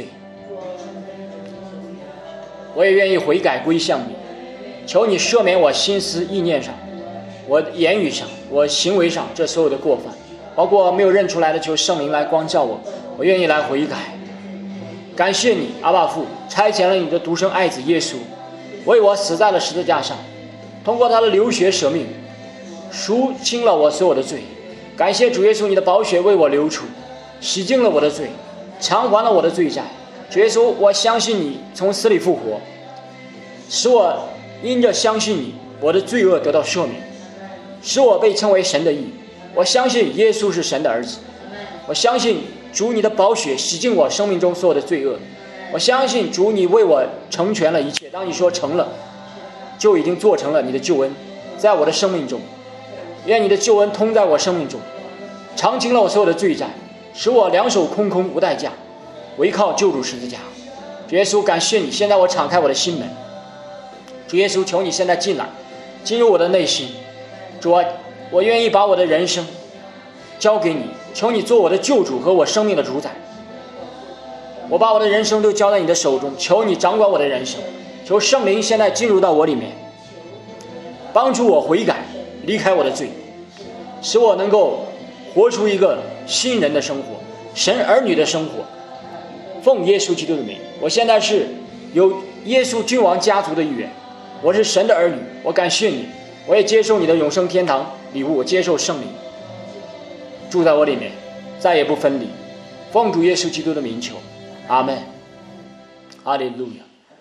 我也愿意悔改归向你，求你赦免我心思意念上，我言语上，我行为上这所有的过犯，包括没有认出来的，求圣灵来光照我，我愿意来悔改。感谢你，阿爸父，差遣了你的独生爱子耶稣，为我死在了十字架上，通过他的流血舍命，赎清了我所有的罪。感谢主耶稣，你的宝血为我流出，洗净了我的罪，偿还了我的罪债。主耶稣，我相信你从死里复活，使我因着相信你，我的罪恶得到赦免，使我被称为神的义。我相信耶稣是神的儿子，我相信主你的宝血洗净我生命中所有的罪恶，我相信主你为我成全了一切。当你说成了，就已经做成了你的救恩，在我的生命中，愿你的救恩通在我生命中，偿清了我所有的罪债，使我两手空空无代价，唯靠救主十字架。主耶稣，感谢你，现在我敞开我的心门。主耶稣，求你现在进来，进入我的内心。主啊，我愿意把我的人生交给你，求你做我的救主和我生命的主宰。我把我的人生都交在你的手中，求你掌管我的人生，求圣灵现在进入到我里面，帮助我悔改，离开我的罪，使我能够活出一个新人的生活，神儿女的生活。奉耶稣基督的名，我现在是有耶稣君王家族的一员，我是神的儿女，我感谢你，我也接受你的永生天堂礼物，我接受圣灵住在我里面，再也不分离。奉主耶稣基督的名求，阿们，哈利路亚。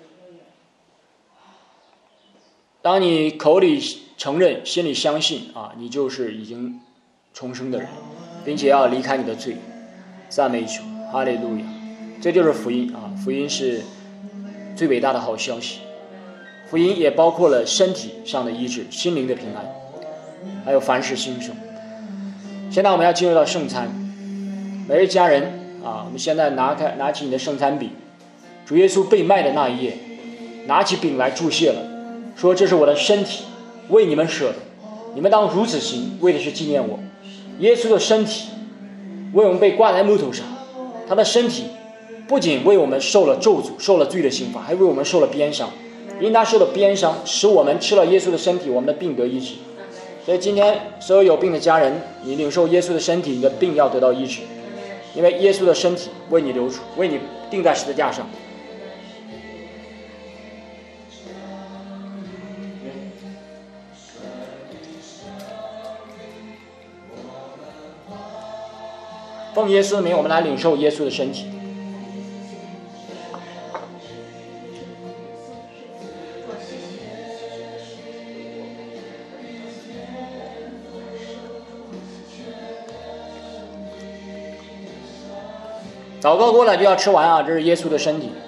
当你口里承认，心里相信啊，你就是已经重生的人，并且要离开你的罪。赞美主。 哈利路亚！这就是福音啊！福音是最伟大的好消息。福音也包括了身体上的医治、心灵的平安，还有凡事兴盛。现在我们要进入到圣餐，每位家人啊，我们现在拿起你的圣餐笔，主耶稣被卖的那一夜，拿起饼来祝谢了，说这是我的身体，为你们舍的，你们当如此行，为的是纪念我。耶稣的身体为我们被挂在木头上，他的身体不仅为我们受了咒诅，受了罪的刑罚，还为我们受了鞭伤。因他受了鞭伤，使我们吃了耶稣的身体，我们的病得医治。所以今天所有有病的家人，你领受耶稣的身体，你的病要得到医治，因为耶稣的身体为你流出，为你钉在十字架上。奉耶稣的名，我们来领受耶稣的身体。祷告过了就要吃完啊，这是耶稣的身体。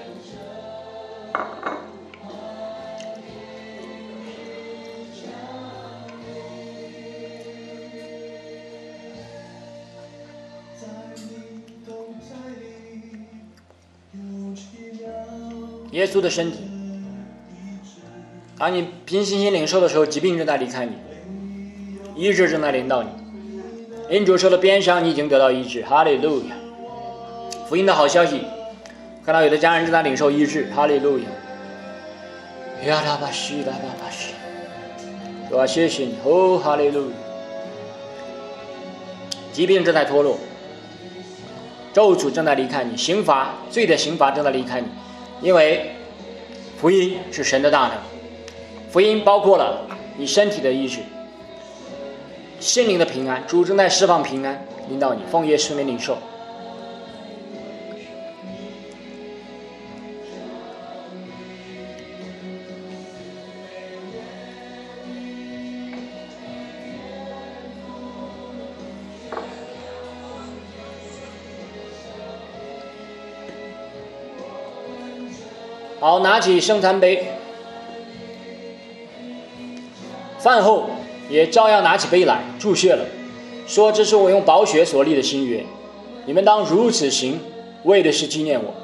耶稣的身体，当你凭信心领受的时候，疾病正在离开你，医治正在临到你。因主受的鞭伤，你已经得到医治。哈利路亚！福音的好消息，看到有的家人正在领受医治。哈利路亚！呀啦巴西啦巴巴西，主啊，谢谢你哦！哈利路亚！疾病正在脱落，咒诅正在离开你，刑罚罪的刑罚正在离开你。因为福音是神的大能，福音包括了你身体的医治，心灵的平安，主正在释放平安领导你，奉耶稣名领受。好，拿起圣餐杯，饭后也照样拿起杯来祝谢了，说这是我用宝血所立的新约，你们当如此行，为的是纪念我。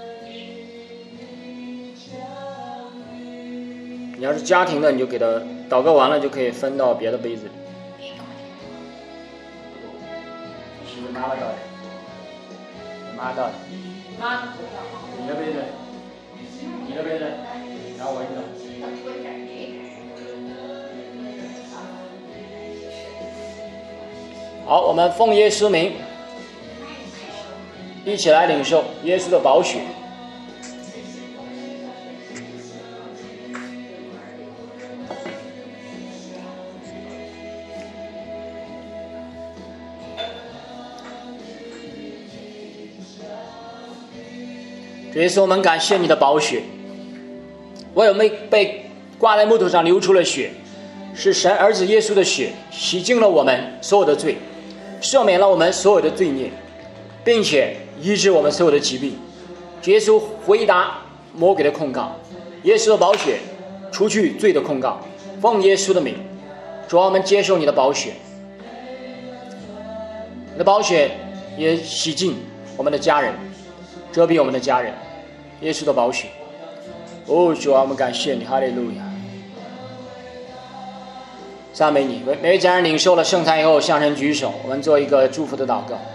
你要是家庭的，你就给他祷告完了，就可以分到别的杯子里。是妈妈倒的，妈倒的，你的杯子。你的杯子，然后我一走。好，我们奉耶稣名，一起来领受耶稣的宝血。主耶稣，我们感谢你的宝血。为我们被挂在木头上流出了血，是神儿子耶稣的血洗净了我们所有的罪，赦免了我们所有的罪孽，并且医治我们所有的疾病。耶稣回答魔鬼的控告，耶稣的宝血除去罪的控告。奉耶稣的名，主啊，我们接受你的宝血，你的宝血也洗净我们的家人，遮蔽我们的家人。耶稣的宝血，哦，主啊，我们感谢你，哈利路亚，赞美你。每位家人领受了圣餐以后，向神举手，我们做一个祝福的祷告。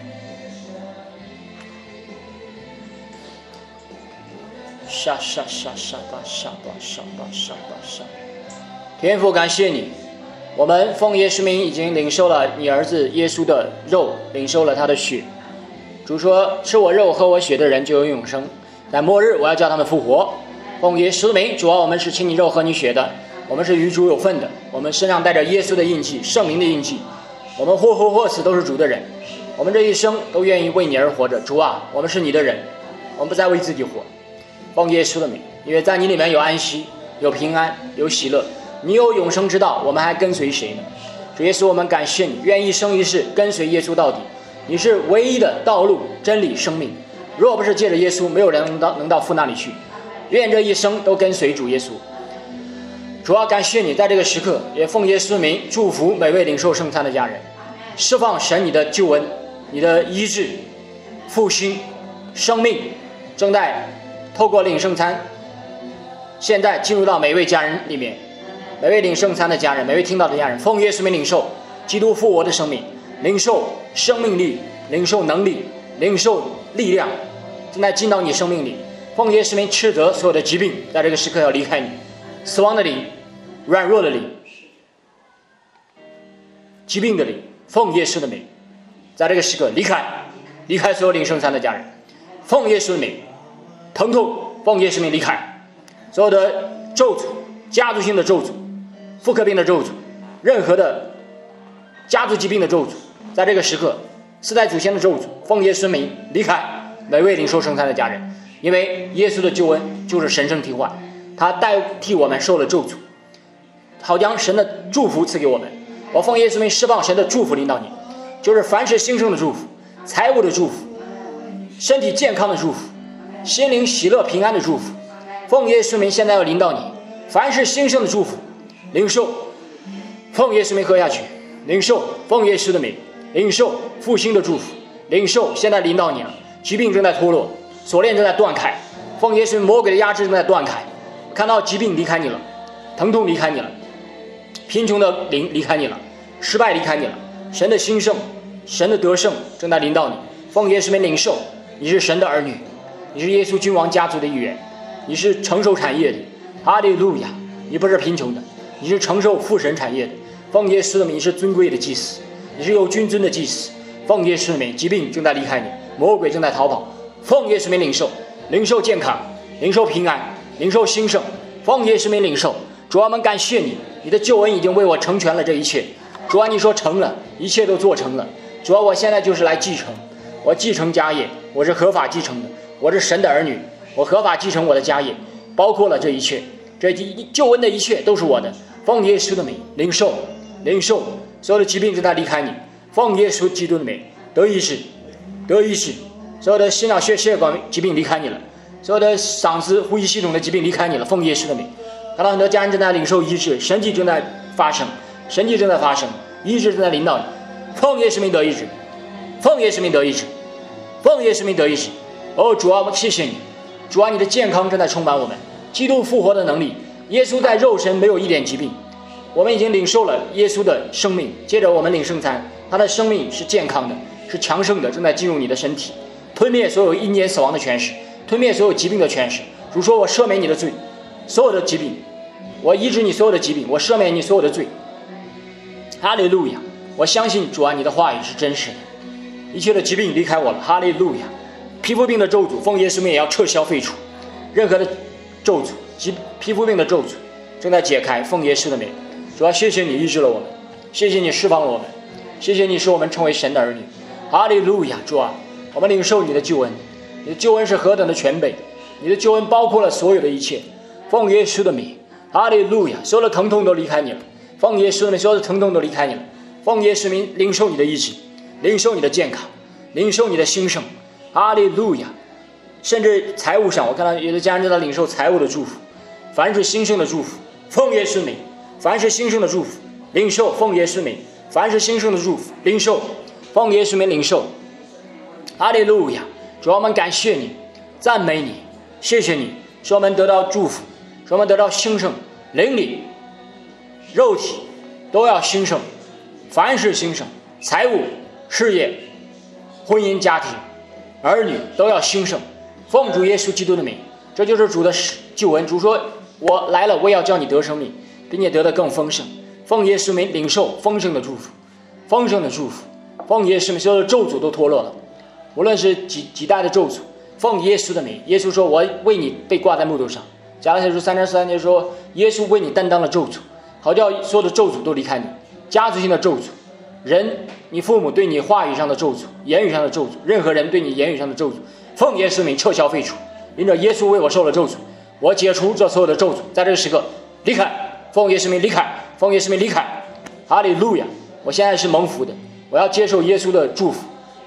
沙沙沙沙巴沙巴沙巴沙巴沙，天父，感谢你，我们奉耶稣名已经领受了你儿子耶稣的肉，领受了他的血。主说，吃我肉喝我血的人就有永生，在末日我要叫他们复活。奉耶稣的名，主啊，我们是吃你肉喝你血的，我们是与主有份的，我们身上带着耶稣的印记，圣灵的印记，我们或活或死都是主的人，我们这一生都愿意为你而活着。主啊，我们是你的人，我们不再为自己活。奉耶稣的名，因为在你里面有安息，有平安，有喜乐，你有永生之道，我们还跟随谁呢？主耶稣，我们感谢你，愿一生一世跟随耶稣到底， 你是唯一的道路、真理、生命。若不是借着耶稣，没有人能到父那里去。愿这一生都跟随主耶稣。主要感谢你在这个时刻，也奉耶稣的名祝福每位领受圣餐的家人，释放神你的救恩、你的医治、复兴、生命，正在透过领圣餐，现在进入到每位家人里面，每位领圣餐的家人，每位听到的家人，奉耶稣名领受基督复活的生命，领受生命力，领受能力，领受力量，正在进到你生命里。奉耶稣名斥责所有的疾病，在这个时刻要离开你，死亡的灵、软弱的灵、疾病的灵，奉耶稣的名，在这个时刻离开所有领圣餐的家人，奉耶稣的名，疼痛奉耶稣名离开，所有的咒诅、家族性的咒诅、妇科病的咒诅，任何的家族疾病的咒诅，在这个时刻四代祖先的咒诅，奉耶稣名离开每位领受圣餐的家人。因为耶稣的救恩就是神圣替换，他代替我们受了咒诅，好将神的祝福赐给我们。我奉耶稣名释放神的祝福领导你，就是凡是兴盛的祝福、财务的祝福、身体健康的祝福、心灵喜乐平安的祝福。奉耶稣名现在要领导你，凡是兴盛的祝福领受，奉耶稣名喝下去，领受奉耶稣的名，领受复兴的祝福，领受现在领导你了，疾病正在脱落，锁链正在断开，奉耶稣魔鬼的压制正在断开，看到疾病离开你了，疼痛离开你了，贫穷的灵离开你了，失败离开你了，神的兴盛、神的得胜正在领导你。奉耶稣名领受，你是神的儿女，你是耶稣君王家族的一员，你是承受产业的，哈利路亚！你不是贫穷的，你是承受父神产业的。奉耶稣的名，你是尊贵的祭司，你是有君尊的祭司。奉耶稣的名，疾病正在离开你，魔鬼正在逃跑。奉耶稣名领受，领受健康，领受平安，领受兴盛。奉耶稣名领受。主啊，我们感谢你，你的救恩已经为我成全了这一切。主啊，你说成了，一切都做成了。主啊，我现在就是来继承，我继承家业，我是合法继承的，我是神的儿女，我合法继承我的家业，包括了这一切，这救恩的一切都是我的。奉耶稣的名领受，领受，所有的疾病正在离开你。奉耶稣基督的名得医治，得医治。所有的心脑血管疾病离开你了，所有的嗓子呼吸系统的疾病离开你了。奉耶稣的名，看到很多家人正在领受医治，神迹正在发生，神迹正在发生，医治正在领导你。奉耶稣名得医治，奉耶稣名得医治，奉耶稣名得医治。哦，主啊，我谢谢你，主啊，你的健康正在充满我们，基督复活的能力，耶稣在肉身没有一点疾病，我们已经领受了耶稣的生命。接着我们领圣餐，他的生命是健康的，是强盛的，正在进入你的身体，吞灭所有阴间死亡的权势，吞灭所有疾病的权势。主说，我赦免你的罪，所有的疾病，我医治你所有的疾病，我赦免你所有的罪。哈利路亚！我相信主啊，你的话语是真实的，一切的疾病离开我了。哈利路亚！皮肤病的咒诅，奉耶稣名也要撤销废除，任何的咒诅及皮肤病的咒诅正在解开，奉耶稣的名。主啊，谢谢你医治了我们，谢谢你释放了我们，谢谢你使我们成为神的儿女。哈利路亚！主啊，我们领受你的救恩，你的救恩是何等的全备，你的救恩包括了所有的一切。奉耶稣的名，哈利路亚！所有的疼痛都离开你了，奉耶稣的名，所有的疼痛都离开你了。奉耶稣名，领受你的医治，领受你的健康，领受你的兴盛。哈利路亚！甚至财务上，我看到有的家人正在领受财务的祝福，凡是兴盛的祝福，奉耶稣名；凡是兴盛的祝福，领受，奉耶稣名；凡是兴盛的祝福，领受，奉耶稣名领受。哈利路亚！主啊，我们感谢你，赞美你，谢谢你，使我们得到祝福，使我们得到兴盛，灵里、肉体都要兴盛，凡是兴盛，财务、事业、婚姻、家庭、儿女都要兴盛。奉主耶稣基督的名，这就是主的救恩。主说，我来了，我也要叫你得生命，并且得得更丰盛。奉耶稣名领受丰盛的祝福，丰盛的祝福。奉耶稣名，所有的咒诅都脱落了，无论是几代的咒诅，奉耶稣的名。耶稣说，我为你被挂在木头上。加拉太书3章13节说，耶稣为你担当了咒诅，好叫所有的咒诅都离开你，家族性的咒诅，人你父母对你话语上的咒诅，言语上的咒诅，任何人对你言语上的咒诅，奉耶稣名撤销废除。因着耶稣为我受了咒诅，我解除这所有的咒诅，在这个时刻离开，奉耶稣名离开，奉耶稣名离开。哈利路亚！我现在是蒙福的，我要接受耶稣的祝福，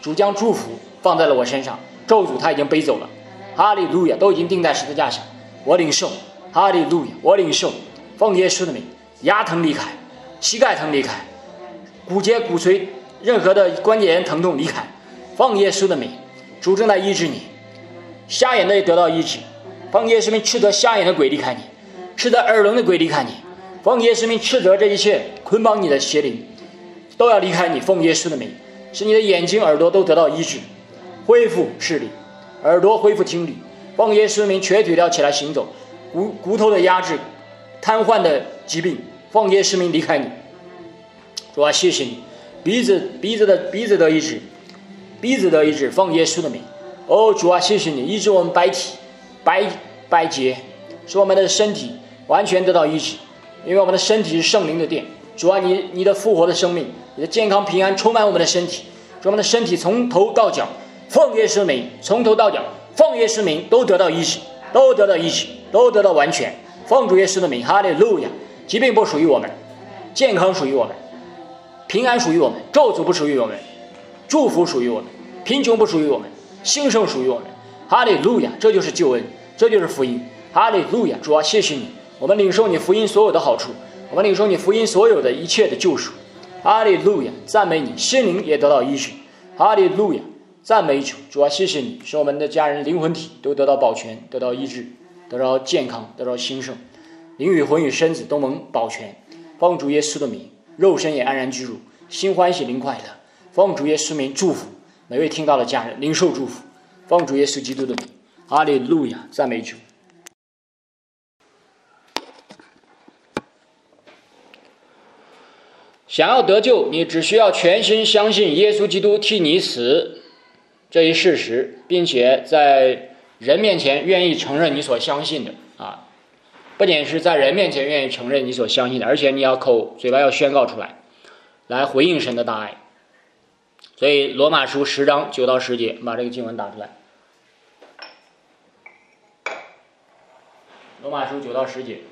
主将祝福放在了我身上，咒诅他已经背走了，哈利路亚，都已经钉在十字架上，我领受，哈利路亚，我领受，奉耶稣的名，牙疼离开，膝盖疼离开，骨节骨髓任何的关节炎疼痛离开，奉耶稣的名，主正在医治你，瞎眼的也得到医治，奉耶稣名斥责瞎眼的鬼离开你，斥责耳聋的鬼离开你，奉耶稣名斥责这一切捆绑你的邪灵都要离开你，奉耶稣的名，使你的眼睛耳朵都得到医治，恢复视力，耳朵恢复听力，奉耶稣名瘸腿要起来行走，骨头的压制瘫痪的疾病，奉耶稣名离开你。主啊，谢谢你，鼻子得医治，鼻子得医治，奉耶稣的名。哦，主啊，谢谢你医治我们白体白节，使我们的身体完全得到医治，因为我们的身体是圣灵的殿。主啊，你的复活的生命，你的健康平安充满我们的身体，使我们的身体从头到脚，奉耶稣名，从头到脚，奉耶稣名都得到医治，都得到医治，都得到完全。奉主耶稣的名，哈利路亚！疾病不属于我们，健康属于我们，平安属于我们，咒诅不属于我们，祝福属于我们，贫穷不属于我们，兴盛属于我们。哈利路亚！这就是救恩，这就是福音。哈利路亚！主啊，谢谢你，我们领受你福音所有的好处，我们领受你福音所有的一切的救赎。哈利路亚！赞美你，心灵也得到医治。哈利路亚！赞美主，主啊，谢谢你，使我们的家人灵魂体都得到保全，得到医治，得到健康，得到兴盛，灵与魂与身子都能保全。奉主耶稣的名，肉身也安然居住，心欢喜灵快乐。奉主耶稣名祝福每位听到的家人，领受祝福。奉主耶稣基督的名，哈利路亚，赞美主。想要得救，你只需要全心相信耶稣基督替你死这一事实，并且在人面前愿意承认你所相信的啊，不仅是在人面前愿意承认你所相信的，而且你要嘴巴要宣告出来，来回应神的大爱。所以罗马书10章9到10节，把这个经文打出来。罗马书9到10节，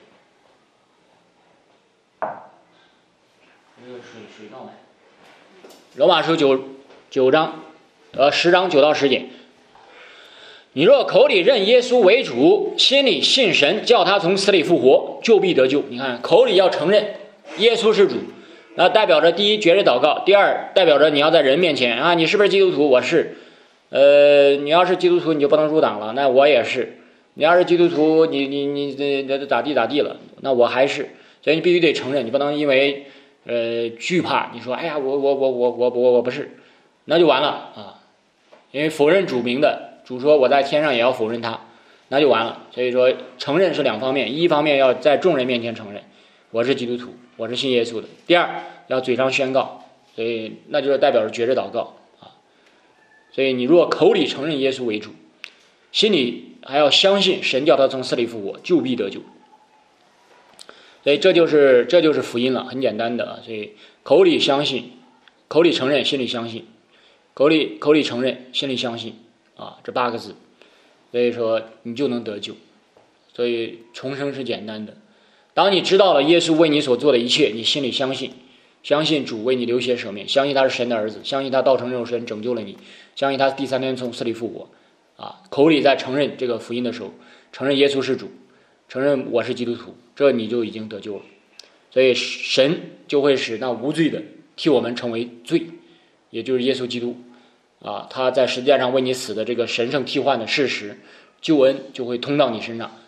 这个水倒来。罗马书10章9到10节，你若口里认耶稣为主，心里信神叫他从死里复活，就必得救。你看，口里要承认耶稣是主，那代表着第一，绝对祷告；第二，代表着你要在人面前啊，你是不是基督徒？我是。你要是基督徒，你就不能入党了，那我也是。你要是基督徒，你咋地了，那我还是。所以你必须得承认，你不能因为惧怕，你说哎呀我不是，那就完了啊。因为否认主名的，主说我在天上也要否认他，那就完了。所以说承认是两方面，一方面要在众人面前承认我是基督徒，我是信耶稣的；第二要嘴上宣告，所以那就是代表着觉着祷告啊。所以你若口里承认耶稣为主，心里还要相信神叫他从死里复活，就必得救。所以这就是福音了，很简单的啊。所以口里相信，口里承认，心里相信，口里承认，心里相信啊，这8个字，所以说你就能得救。所以重生是简单的，当你知道了耶稣为你所做的一切，你心里相信主为你流血舍命，相信他是神的儿子，相信他道成肉身拯救了你，相信他第3天从死里复活啊，口里在承认这个福音的时候，承认耶稣是主，承认我是基督徒，这你就已经得救了。所以神就会使那无罪的替我们成为罪，也就是耶稣基督啊，他在十字架上为你死的这个神圣替换的事实，救恩就会通到你身上，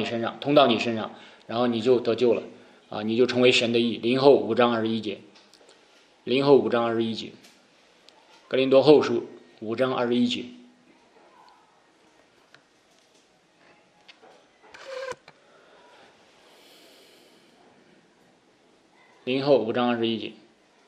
然后你就得救了啊，你就成为神的义。林后5章21节，格林多后书5章21节。林后5章21节，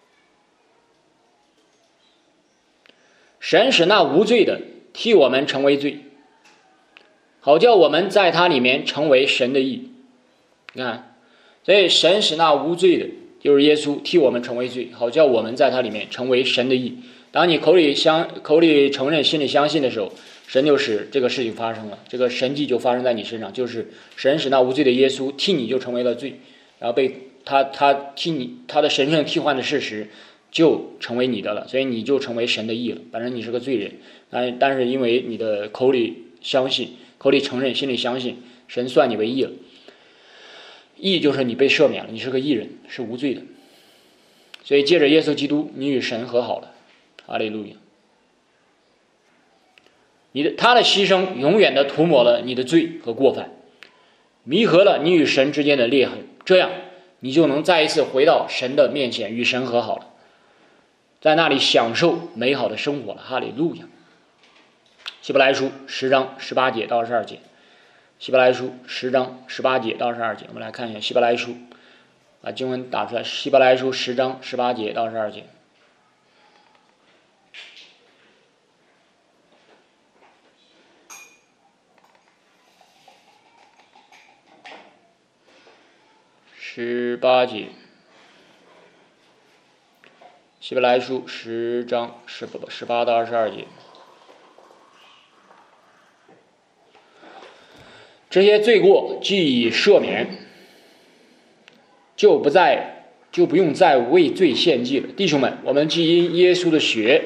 神使那无罪的替我们成为罪，好叫我们在他里面成为神的义。你看，所以神使那无罪的，就是耶稣，替我们成为罪，好叫我们在他里面成为神的义。当你口里承认，心里相信的时候，神就使这个事情发生了，这个神迹就发生在你身上，就是神使那无罪的耶稣替你就成为了罪，然后被他替你，他的神圣替换的事实就成为你的了，所以你就成为神的义了。反正你是个罪人，但是因为你的口里相信，口里承认，心里相信，神算你为义了。义就是你被赦免了，你是个义人，是无罪的。所以借着耶稣基督，你与神和好了。哈利路亚！他的牺牲永远的涂抹了你的罪和过犯，弥合了你与神之间的裂痕，这样你就能再一次回到神的面前，与神和好了，在那里享受美好的生活了。哈利路亚！希伯来书10章18节到22节，希伯来书10章18节到22节，我们来看一下希伯来书，把经文打出来。希伯来书10章18节到22节。18节，希伯来书10章18到22节。这些罪过既已赦免，就不用再为罪献祭了。弟兄们，我们既因耶稣的血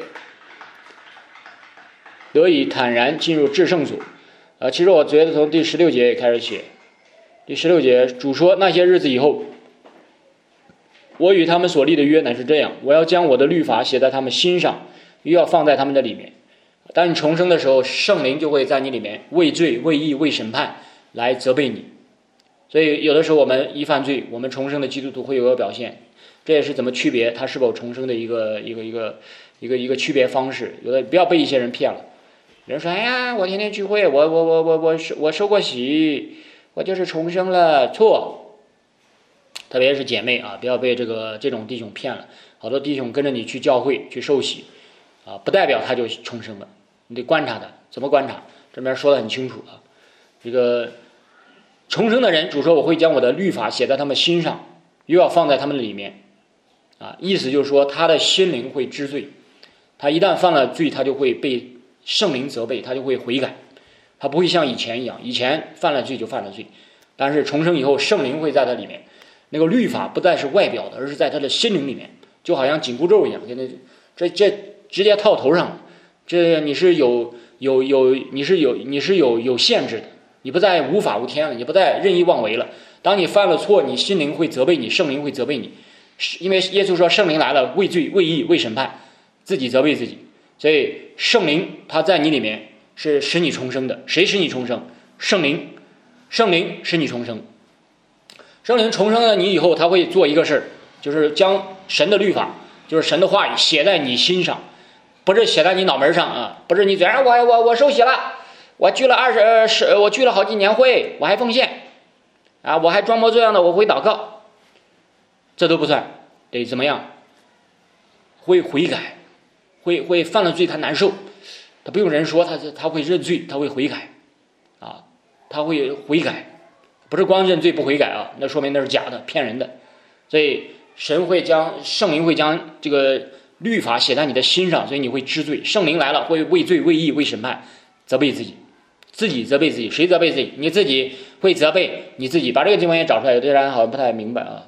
得以坦然进入至圣所。其实我觉得从第16节也开始写。第16节，主说，那些日子以后，我与他们所立的约乃是这样，我要将我的律法写在他们心上，又要放在他们的里面。当你重生的时候，圣灵就会在你里面为罪、为义、为审判来责备你。所以有的时候我们一犯罪，我们重生的基督徒会有个表现，这也是怎么区别他是否重生的一个区别方式。有的不要被一些人骗了，人说，哎呀，我天天聚会，我受过洗，我就是重生了。错，特别是姐妹啊，不要被这种弟兄骗了。好多弟兄跟着你去教会去受洗啊，不代表他就重生了，你得观察他。怎么观察？这边说得很清楚啊。这个重生的人，主说我会将我的律法写在他们心上，又要放在他们里面啊。意思就是说，他的心灵会知罪，他一旦犯了罪，他就会被圣灵责备，他就会悔改。他不会像以前一样，以前犯了罪就犯了罪，但是重生以后，圣灵会在他里面，那个律法不再是外表的，而是在他的心灵里面，就好像紧箍咒一样，这直接套头上，这你是有限制的，你不再无法无天了，你不再任意妄为了。当你犯了错，你心灵会责备你，圣灵会责备你，因为耶稣说圣灵来了，为罪、为义、为审判，自己责备自己，所以圣灵他在你里面是使你重生的。谁使你重生？圣灵使你重生。圣灵重生了你以后，他会做一个事儿，就是将神的律法，就是神的话语写在你心上，不是写在你脑门上啊，不是你嘴上我受洗了，我聚了我聚了好几年会，我还奉献啊，我还装模作样的我会祷告，这都不算，得怎么样？会悔改，会犯了罪他难受，他不用人说，他会认罪，他会悔改啊，他会悔改，不是光认罪不悔改啊，那说明那是假的，骗人的。所以圣灵会将这个律法写在你的心上，所以你会知罪。圣灵来了会为罪、为义、为审判责备自己责备自己。谁责备自己？你自己会责备你自己。把这个经文也找出来，有的人好像不太明白啊。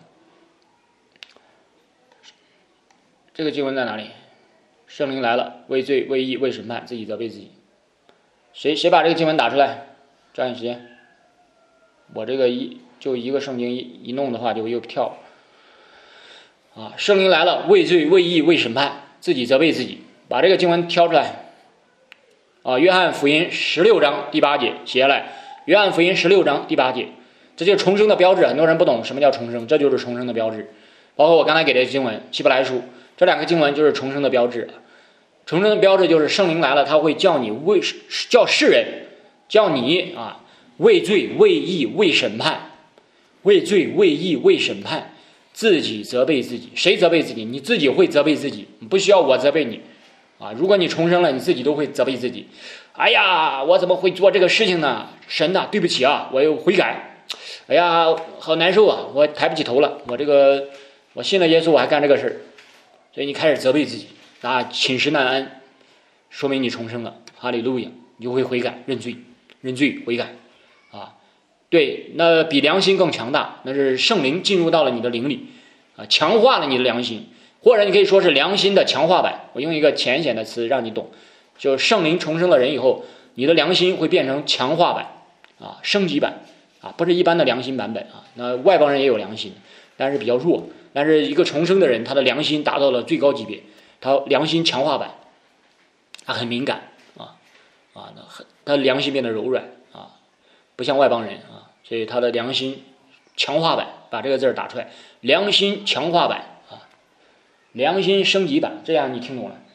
这个经文在哪里？圣灵来了，为罪、为义、为审判，自己责备自己。谁把这个经文打出来？抓紧时间。我这个就一个圣经一弄的话，就又跳啊！圣灵来了，为罪、为义、为审判，自己责备自己。把这个经文挑出来啊！约翰福音16章第8节写下来。约翰福音16章第8节，这就是重生的标志。很多人不懂什么叫重生，这就是重生的标志。包括我刚才给的经文希伯来书，这两个经文就是重生的标志。重生的标志就是圣灵来了，他会叫你叫世人，叫你啊为罪、为义、为审判，为罪、为义、为审判，自己责备自己。谁责备自己？你自己会责备自己，不需要我责备你啊！如果你重生了，你自己都会责备自己。哎呀，我怎么会做这个事情呢？神呐，对不起啊，我又悔改。哎呀，好难受啊，我抬不起头了。我信了耶稣，我还干这个事儿，所以你开始责备自己啊，寝食难安，说明你重生了。哈利路亚，你就会悔改、认罪、悔改啊。对，那比良心更强大，那是圣灵进入到了你的灵里啊，强化了你的良心， 或者你可以说是良心的强化版。我用一个浅显的词让你懂，就圣灵重生了人以后，你的良心会变成强化版啊，升级版啊，不是一般的良心版本啊。那外邦人也有良心，但是比较弱。但是一个重生的人，他的良心达到了最高级别，他良心强化版，他很敏感他的良心变得柔软啊，不像外邦人啊，所以他的良心强化版，把这个字打出来，良心强化版啊，良心升级版，这样你听懂了。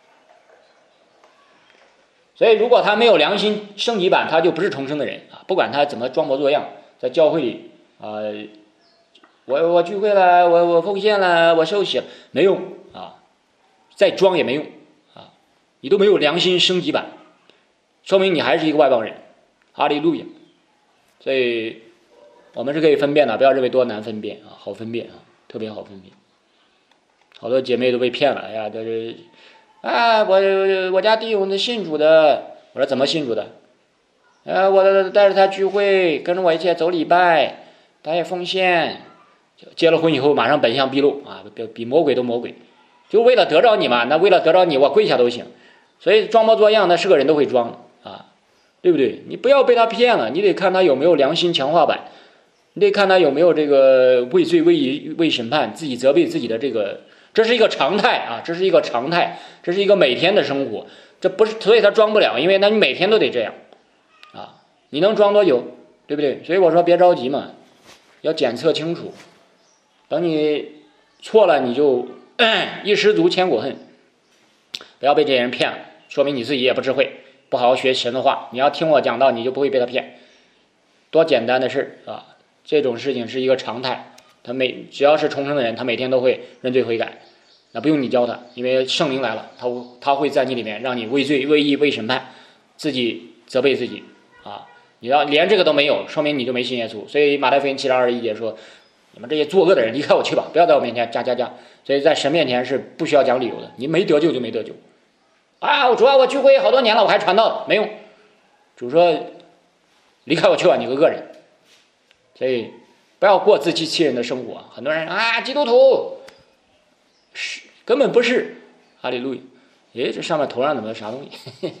所以如果他没有良心升级版，他就不是重生的人啊，不管他怎么装模作样，在教会里我聚会了，我奉献了，我受洗了，没用啊，再装也没用啊，你都没有良心升级版，说明你还是一个外邦人。哈利路亚！所以我们是可以分辨的，不要认为多难分辨啊，好分辨啊，特别好分辨。好多姐妹都被骗了，哎呀，就是我家弟兄是信主的，我说怎么信主的？我带着他聚会，跟着我一起走礼拜，他也奉献。结了婚以后马上本相毕露啊，比魔鬼都魔鬼，就为了得着你嘛，那为了得着你我跪下都行，所以装模作样那是个人都会装啊，对不对？你不要被他骗了，你得看他有没有良心强化版，你得看他有没有这个畏罪畏审判，自己责备自己的这是一个常态啊，这是一个常态，这是一个每天的生活，这不是，所以他装不了，因为那你每天都得这样啊，你能装多久，对不对？所以我说别着急嘛，要检测清楚，等你错了你就一失足千古恨，不要被这些人骗了，说明你自己也不智慧，不好好学神的话，你要听我讲道你就不会被他骗，多简单的事啊！这种事情是一个常态，只要是重生的人，他每天都会认罪悔改，那不用你教他，因为圣灵来了，他会在你里面让你畏罪畏义畏审判，自己责备自己啊！你要连这个都没有，说明你就没信耶稣。所以马太福音7章21节说，你们这些作恶的人离开我去吧，不要在我面前加。所以在神面前是不需要讲理由的，你没得救就没得救啊！主要我聚会好多年了，我还传道没用，主说离开我去吧，你个恶人。所以不要过自欺欺人的生活。很多人基督徒根本不是，哈利路亚！这上面头上怎么啥东西？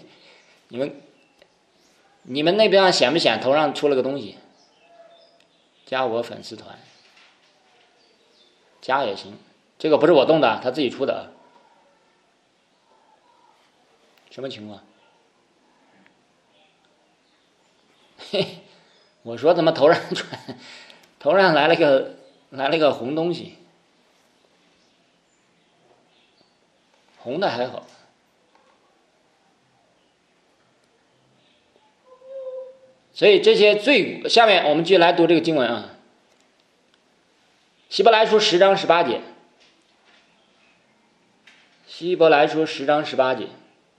你们那边显不显头上出了个东西？加我粉丝团，加也行，这个不是我动的，他自己出的。什么情况？我说怎么头上来了个红东西，红的还好。所以这些下面我们继续来读这个经文啊，希伯来书10章18节，希伯来书10章18节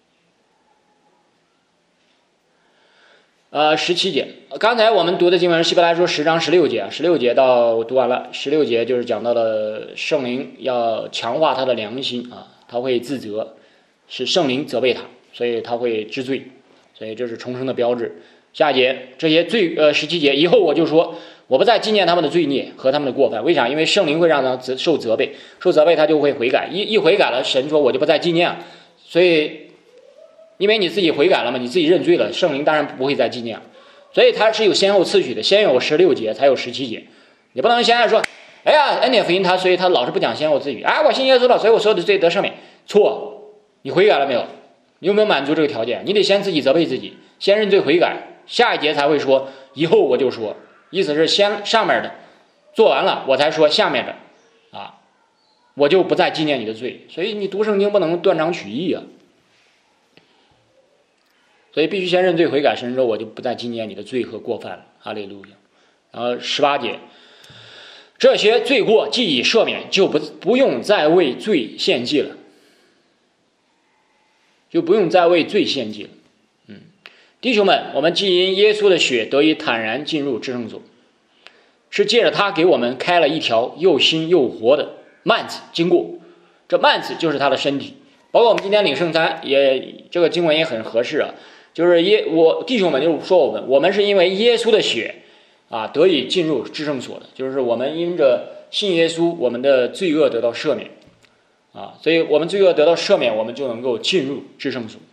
，17节。刚才我们读的经文是希伯来书10章16节，16节到读完了，16节就是讲到了圣灵要强化他的良心啊，他会自责，是圣灵责备他，所以他会知罪，所以这是重生的标志。下一节这些17节，以后我就说我不再纪念他们的罪孽和他们的过犯。为啥？因为圣灵会让他受责备，他就会悔改，一悔改了，神说我就不再纪念了。所以因为你自己悔改了嘛，你自己认罪了，圣灵当然不会再纪念了。所以它是有先后次序的，先有16节才有17节。你不能现在说恩典福音所以他老是不讲先后次序我信耶稣了，所以我所有的罪得赦免。错，你悔改了没有？你有没有满足这个条件？你得先自己责备自己，先认罪悔改，下一节才会说以后我就说，意思是先上面的做完了我才说下面的我就不再纪念你的罪。所以你读圣经不能断章取义啊，所以必须先认罪悔改，神说我就不再纪念你的罪和过犯了，哈利路亚。然后18节，这些罪过既已赦免，就不用再为罪献祭了，弟兄们，我们既因耶稣的血得以坦然进入至圣所，是借着他给我们开了一条又新又活的幔子经过，这幔子就是他的身体。包括我们今天领圣餐这个经文也很合适啊，就是弟兄们就说我们是因为耶稣的血得以进入至圣所的，就是我们因着信耶稣，我们的罪恶得到赦免啊，所以我们罪恶得到赦免，我们就能够进入至圣所，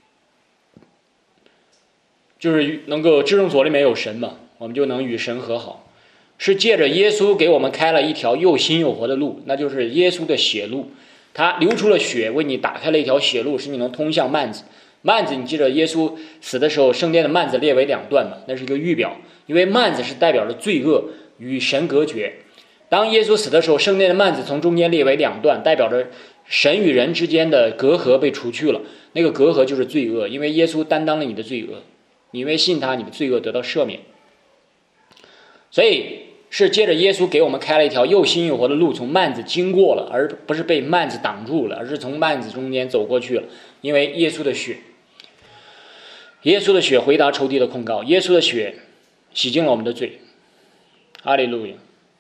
就是能够至圣所里面有神嘛，我们就能与神和好，是借着耶稣给我们开了一条又新又活的路，那就是耶稣的血路，他流出了血，为你打开了一条血路，使你能通向幔子。幔子，你记得耶稣死的时候，圣殿的幔子列为两段嘛，那是一个预表，因为幔子是代表着罪恶与神隔绝。当耶稣死的时候，圣殿的幔子从中间列为两段，代表着神与人之间的隔阂被除去了，那个隔阂就是罪恶，因为耶稣担当了你的罪恶，你因为信他，你的罪恶得到赦免。所以是借着耶稣给我们开了一条又新又活的路，从幔子经过了，而不是被幔子挡住了，而是从幔子中间走过去了。因为耶稣的血，耶稣的血回答仇敌的控告，耶稣的血洗净了我们的罪。哈利路亚！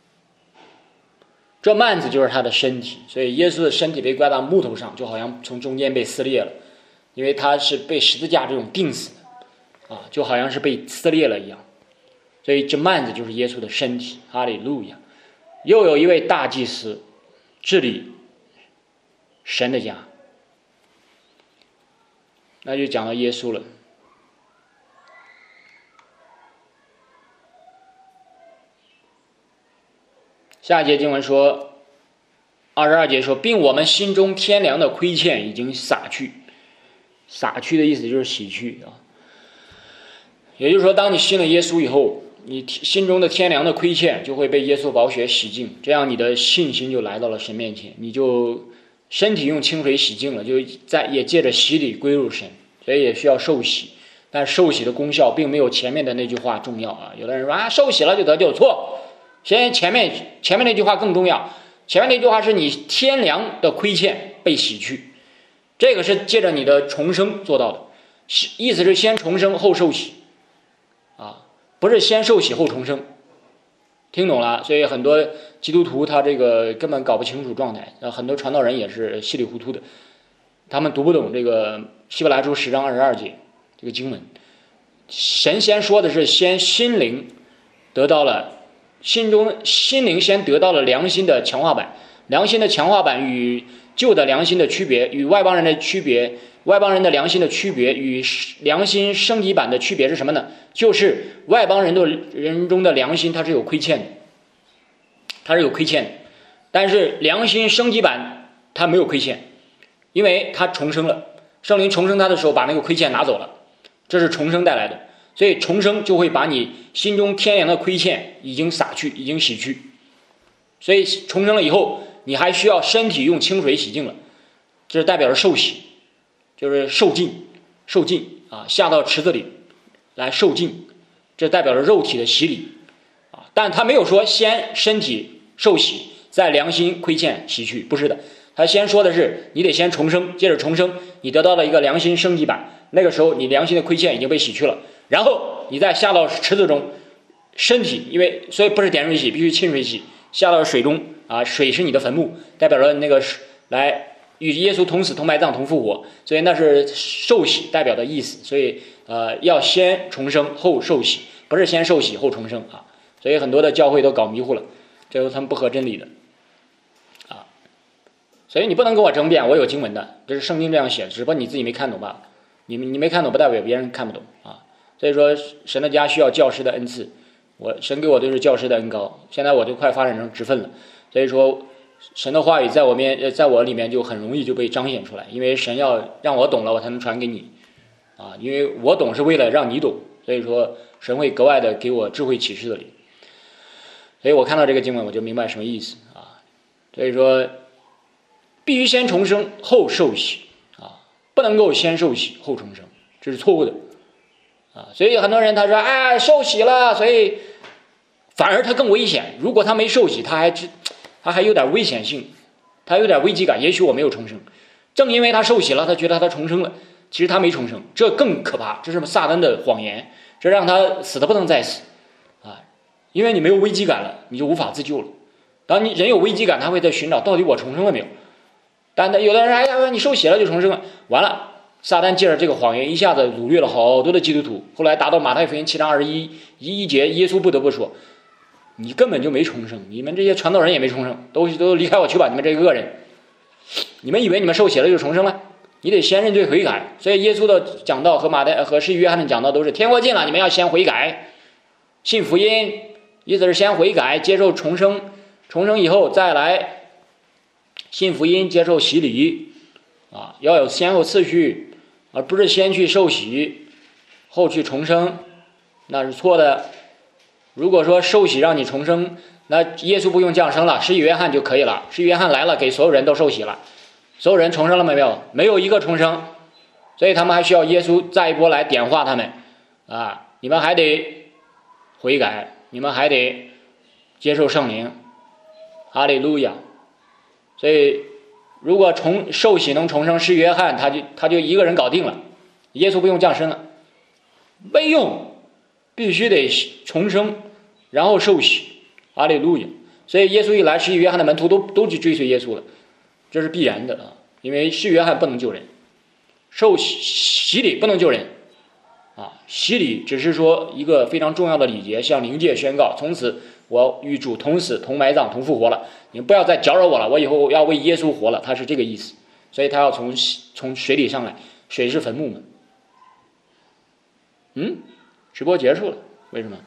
这幔子就是他的身体，所以耶稣的身体被挂到木头上，就好像从中间被撕裂了，因为他是被十字架这种钉死的啊，就好像是被撕裂了一样。所以这幔子就是耶稣的身体。哈利路亚！又有一位大祭司治理神的家，那就讲到耶稣了。下一节经文说，22节说，并我们心中天良的亏欠已经洒去。洒去的意思就是洗去啊，也就是说，当你信了耶稣以后，你心中的天良的亏欠就会被耶稣宝血洗净，这样你的信心就来到了神面前，你就身体用清水洗净了，就也借着洗礼归入神，所以也需要受洗。但受洗的功效并没有前面的那句话重要啊！有的人说啊，受洗了就得救，错。前面那句话更重要，前面那句话是你天良的亏欠被洗去，这个是借着你的重生做到的，意思是先重生后受洗啊，不是先受洗后重生，听懂了？所以很多基督徒他这个根本搞不清楚状态，很多传道人也是稀里糊涂的，他们读不懂这个希伯来书10章22节这个经文。神先说的是先心灵得到了，心灵先得到了良心的强化版，良心的强化版与旧的良心的区别，与外邦人的区别，外邦人的良心的区别与良心升级版的区别是什么呢？就是外邦人中的良心它是有亏欠的，但是良心升级版它没有亏欠，因为它重生了，圣灵重生它的时候把那个亏欠拿走了，这是重生带来的。所以重生就会把你心中天良的亏欠已经洒去，已经洗去。所以重生了以后，你还需要身体用清水洗净了，这是代表着受洗，就是受浸啊，下到池子里来受浸，这代表着肉体的洗礼啊。但他没有说先身体受洗，再良心亏欠洗去，不是的，他先说的是你得先重生，接着重生，你得到了一个良心升级版，那个时候你良心的亏欠已经被洗去了。然后你再下到池子中，身体所以不是点水洗，必须浸水洗，下到水中啊，水是你的坟墓，代表着那个来与耶稣同死同埋葬同复活，所以那是受洗代表的意思。所以要先重生后受洗，不是先受洗后重生啊。所以很多的教会都搞迷糊了，这是他们不合真理的啊。所以你不能跟我争辩，我有经文的，这是圣经这样写的，只不过你自己没看懂吧？你没看懂不代表别人看不懂啊。所以说神的家需要教师的恩赐，神给我就是教师的恩膏，现在我就快发展成职分了。所以说神的话语在我里面就很容易就被彰显出来，因为神要让我懂了我才能传给你啊，因为我懂是为了让你懂，所以说神会格外的给我智慧启示的灵。所以我看到这个经文我就明白什么意思啊。所以说必须先重生后受洗啊，不能够先受洗后重生，这是错误的啊。所以很多人他说受洗了，所以反而他更危险。如果他没受洗，他还有点危险性，他有点危机感，也许我没有重生，正因为他受洗了，他觉得他重生了，其实他没重生，这更可怕，这是撒旦的谎言，这让他死的不能再死啊。因为你没有危机感了，你就无法自救了。当你人有危机感，他会在寻找到底我重生了没有。但有的人说你受洗了就重生了，完了，撒旦借着这个谎言一下子掳掠了好多的基督徒。后来达到马太福音7章21节，耶稣不得不说，你根本就没重生，你们这些传道人也没重生，都离开我去吧，你们这个恶人你们以为你们受洗了就重生了？你得先认罪悔改。所以耶稣的讲道和使徒约翰的讲道都是天国近了，你们要先悔改，信福音，意思是先悔改，接受重生，重生以后再来信福音，接受洗礼啊，要有先后次序，而不是先去受洗后去重生，那是错的。如果说受洗让你重生，那耶稣不用降生了，使徒约翰就可以了。使徒约翰来了，给所有人都受洗了，所有人重生了没有？没有一个重生，所以他们还需要耶稣再一波来点化他们啊！你们还得悔改，你们还得接受圣灵，哈利路亚！所以如果受洗能重生，使徒约翰他就一个人搞定了，耶稣不用降生了，没用，必须得重生，然后受洗，哈利路亚！所以耶稣一来，使徒约翰的门徒都去追随耶稣了，这是必然的啊！因为使徒约翰不能救人，受洗礼不能救人啊！洗礼只是说一个非常重要的礼节，向灵界宣告，从此我与主同死、同埋葬、同复活了。你们不要再搅扰我了，我以后要为耶稣活了。他是这个意思，所以他要从水里上来，水是坟墓嘛。直播结束了，为什么？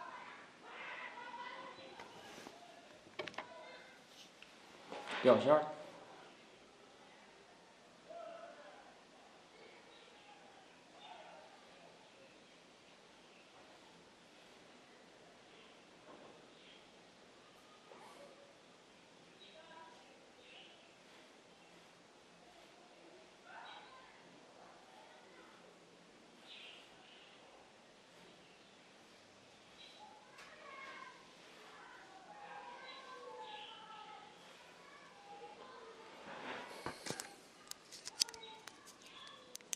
掉线儿。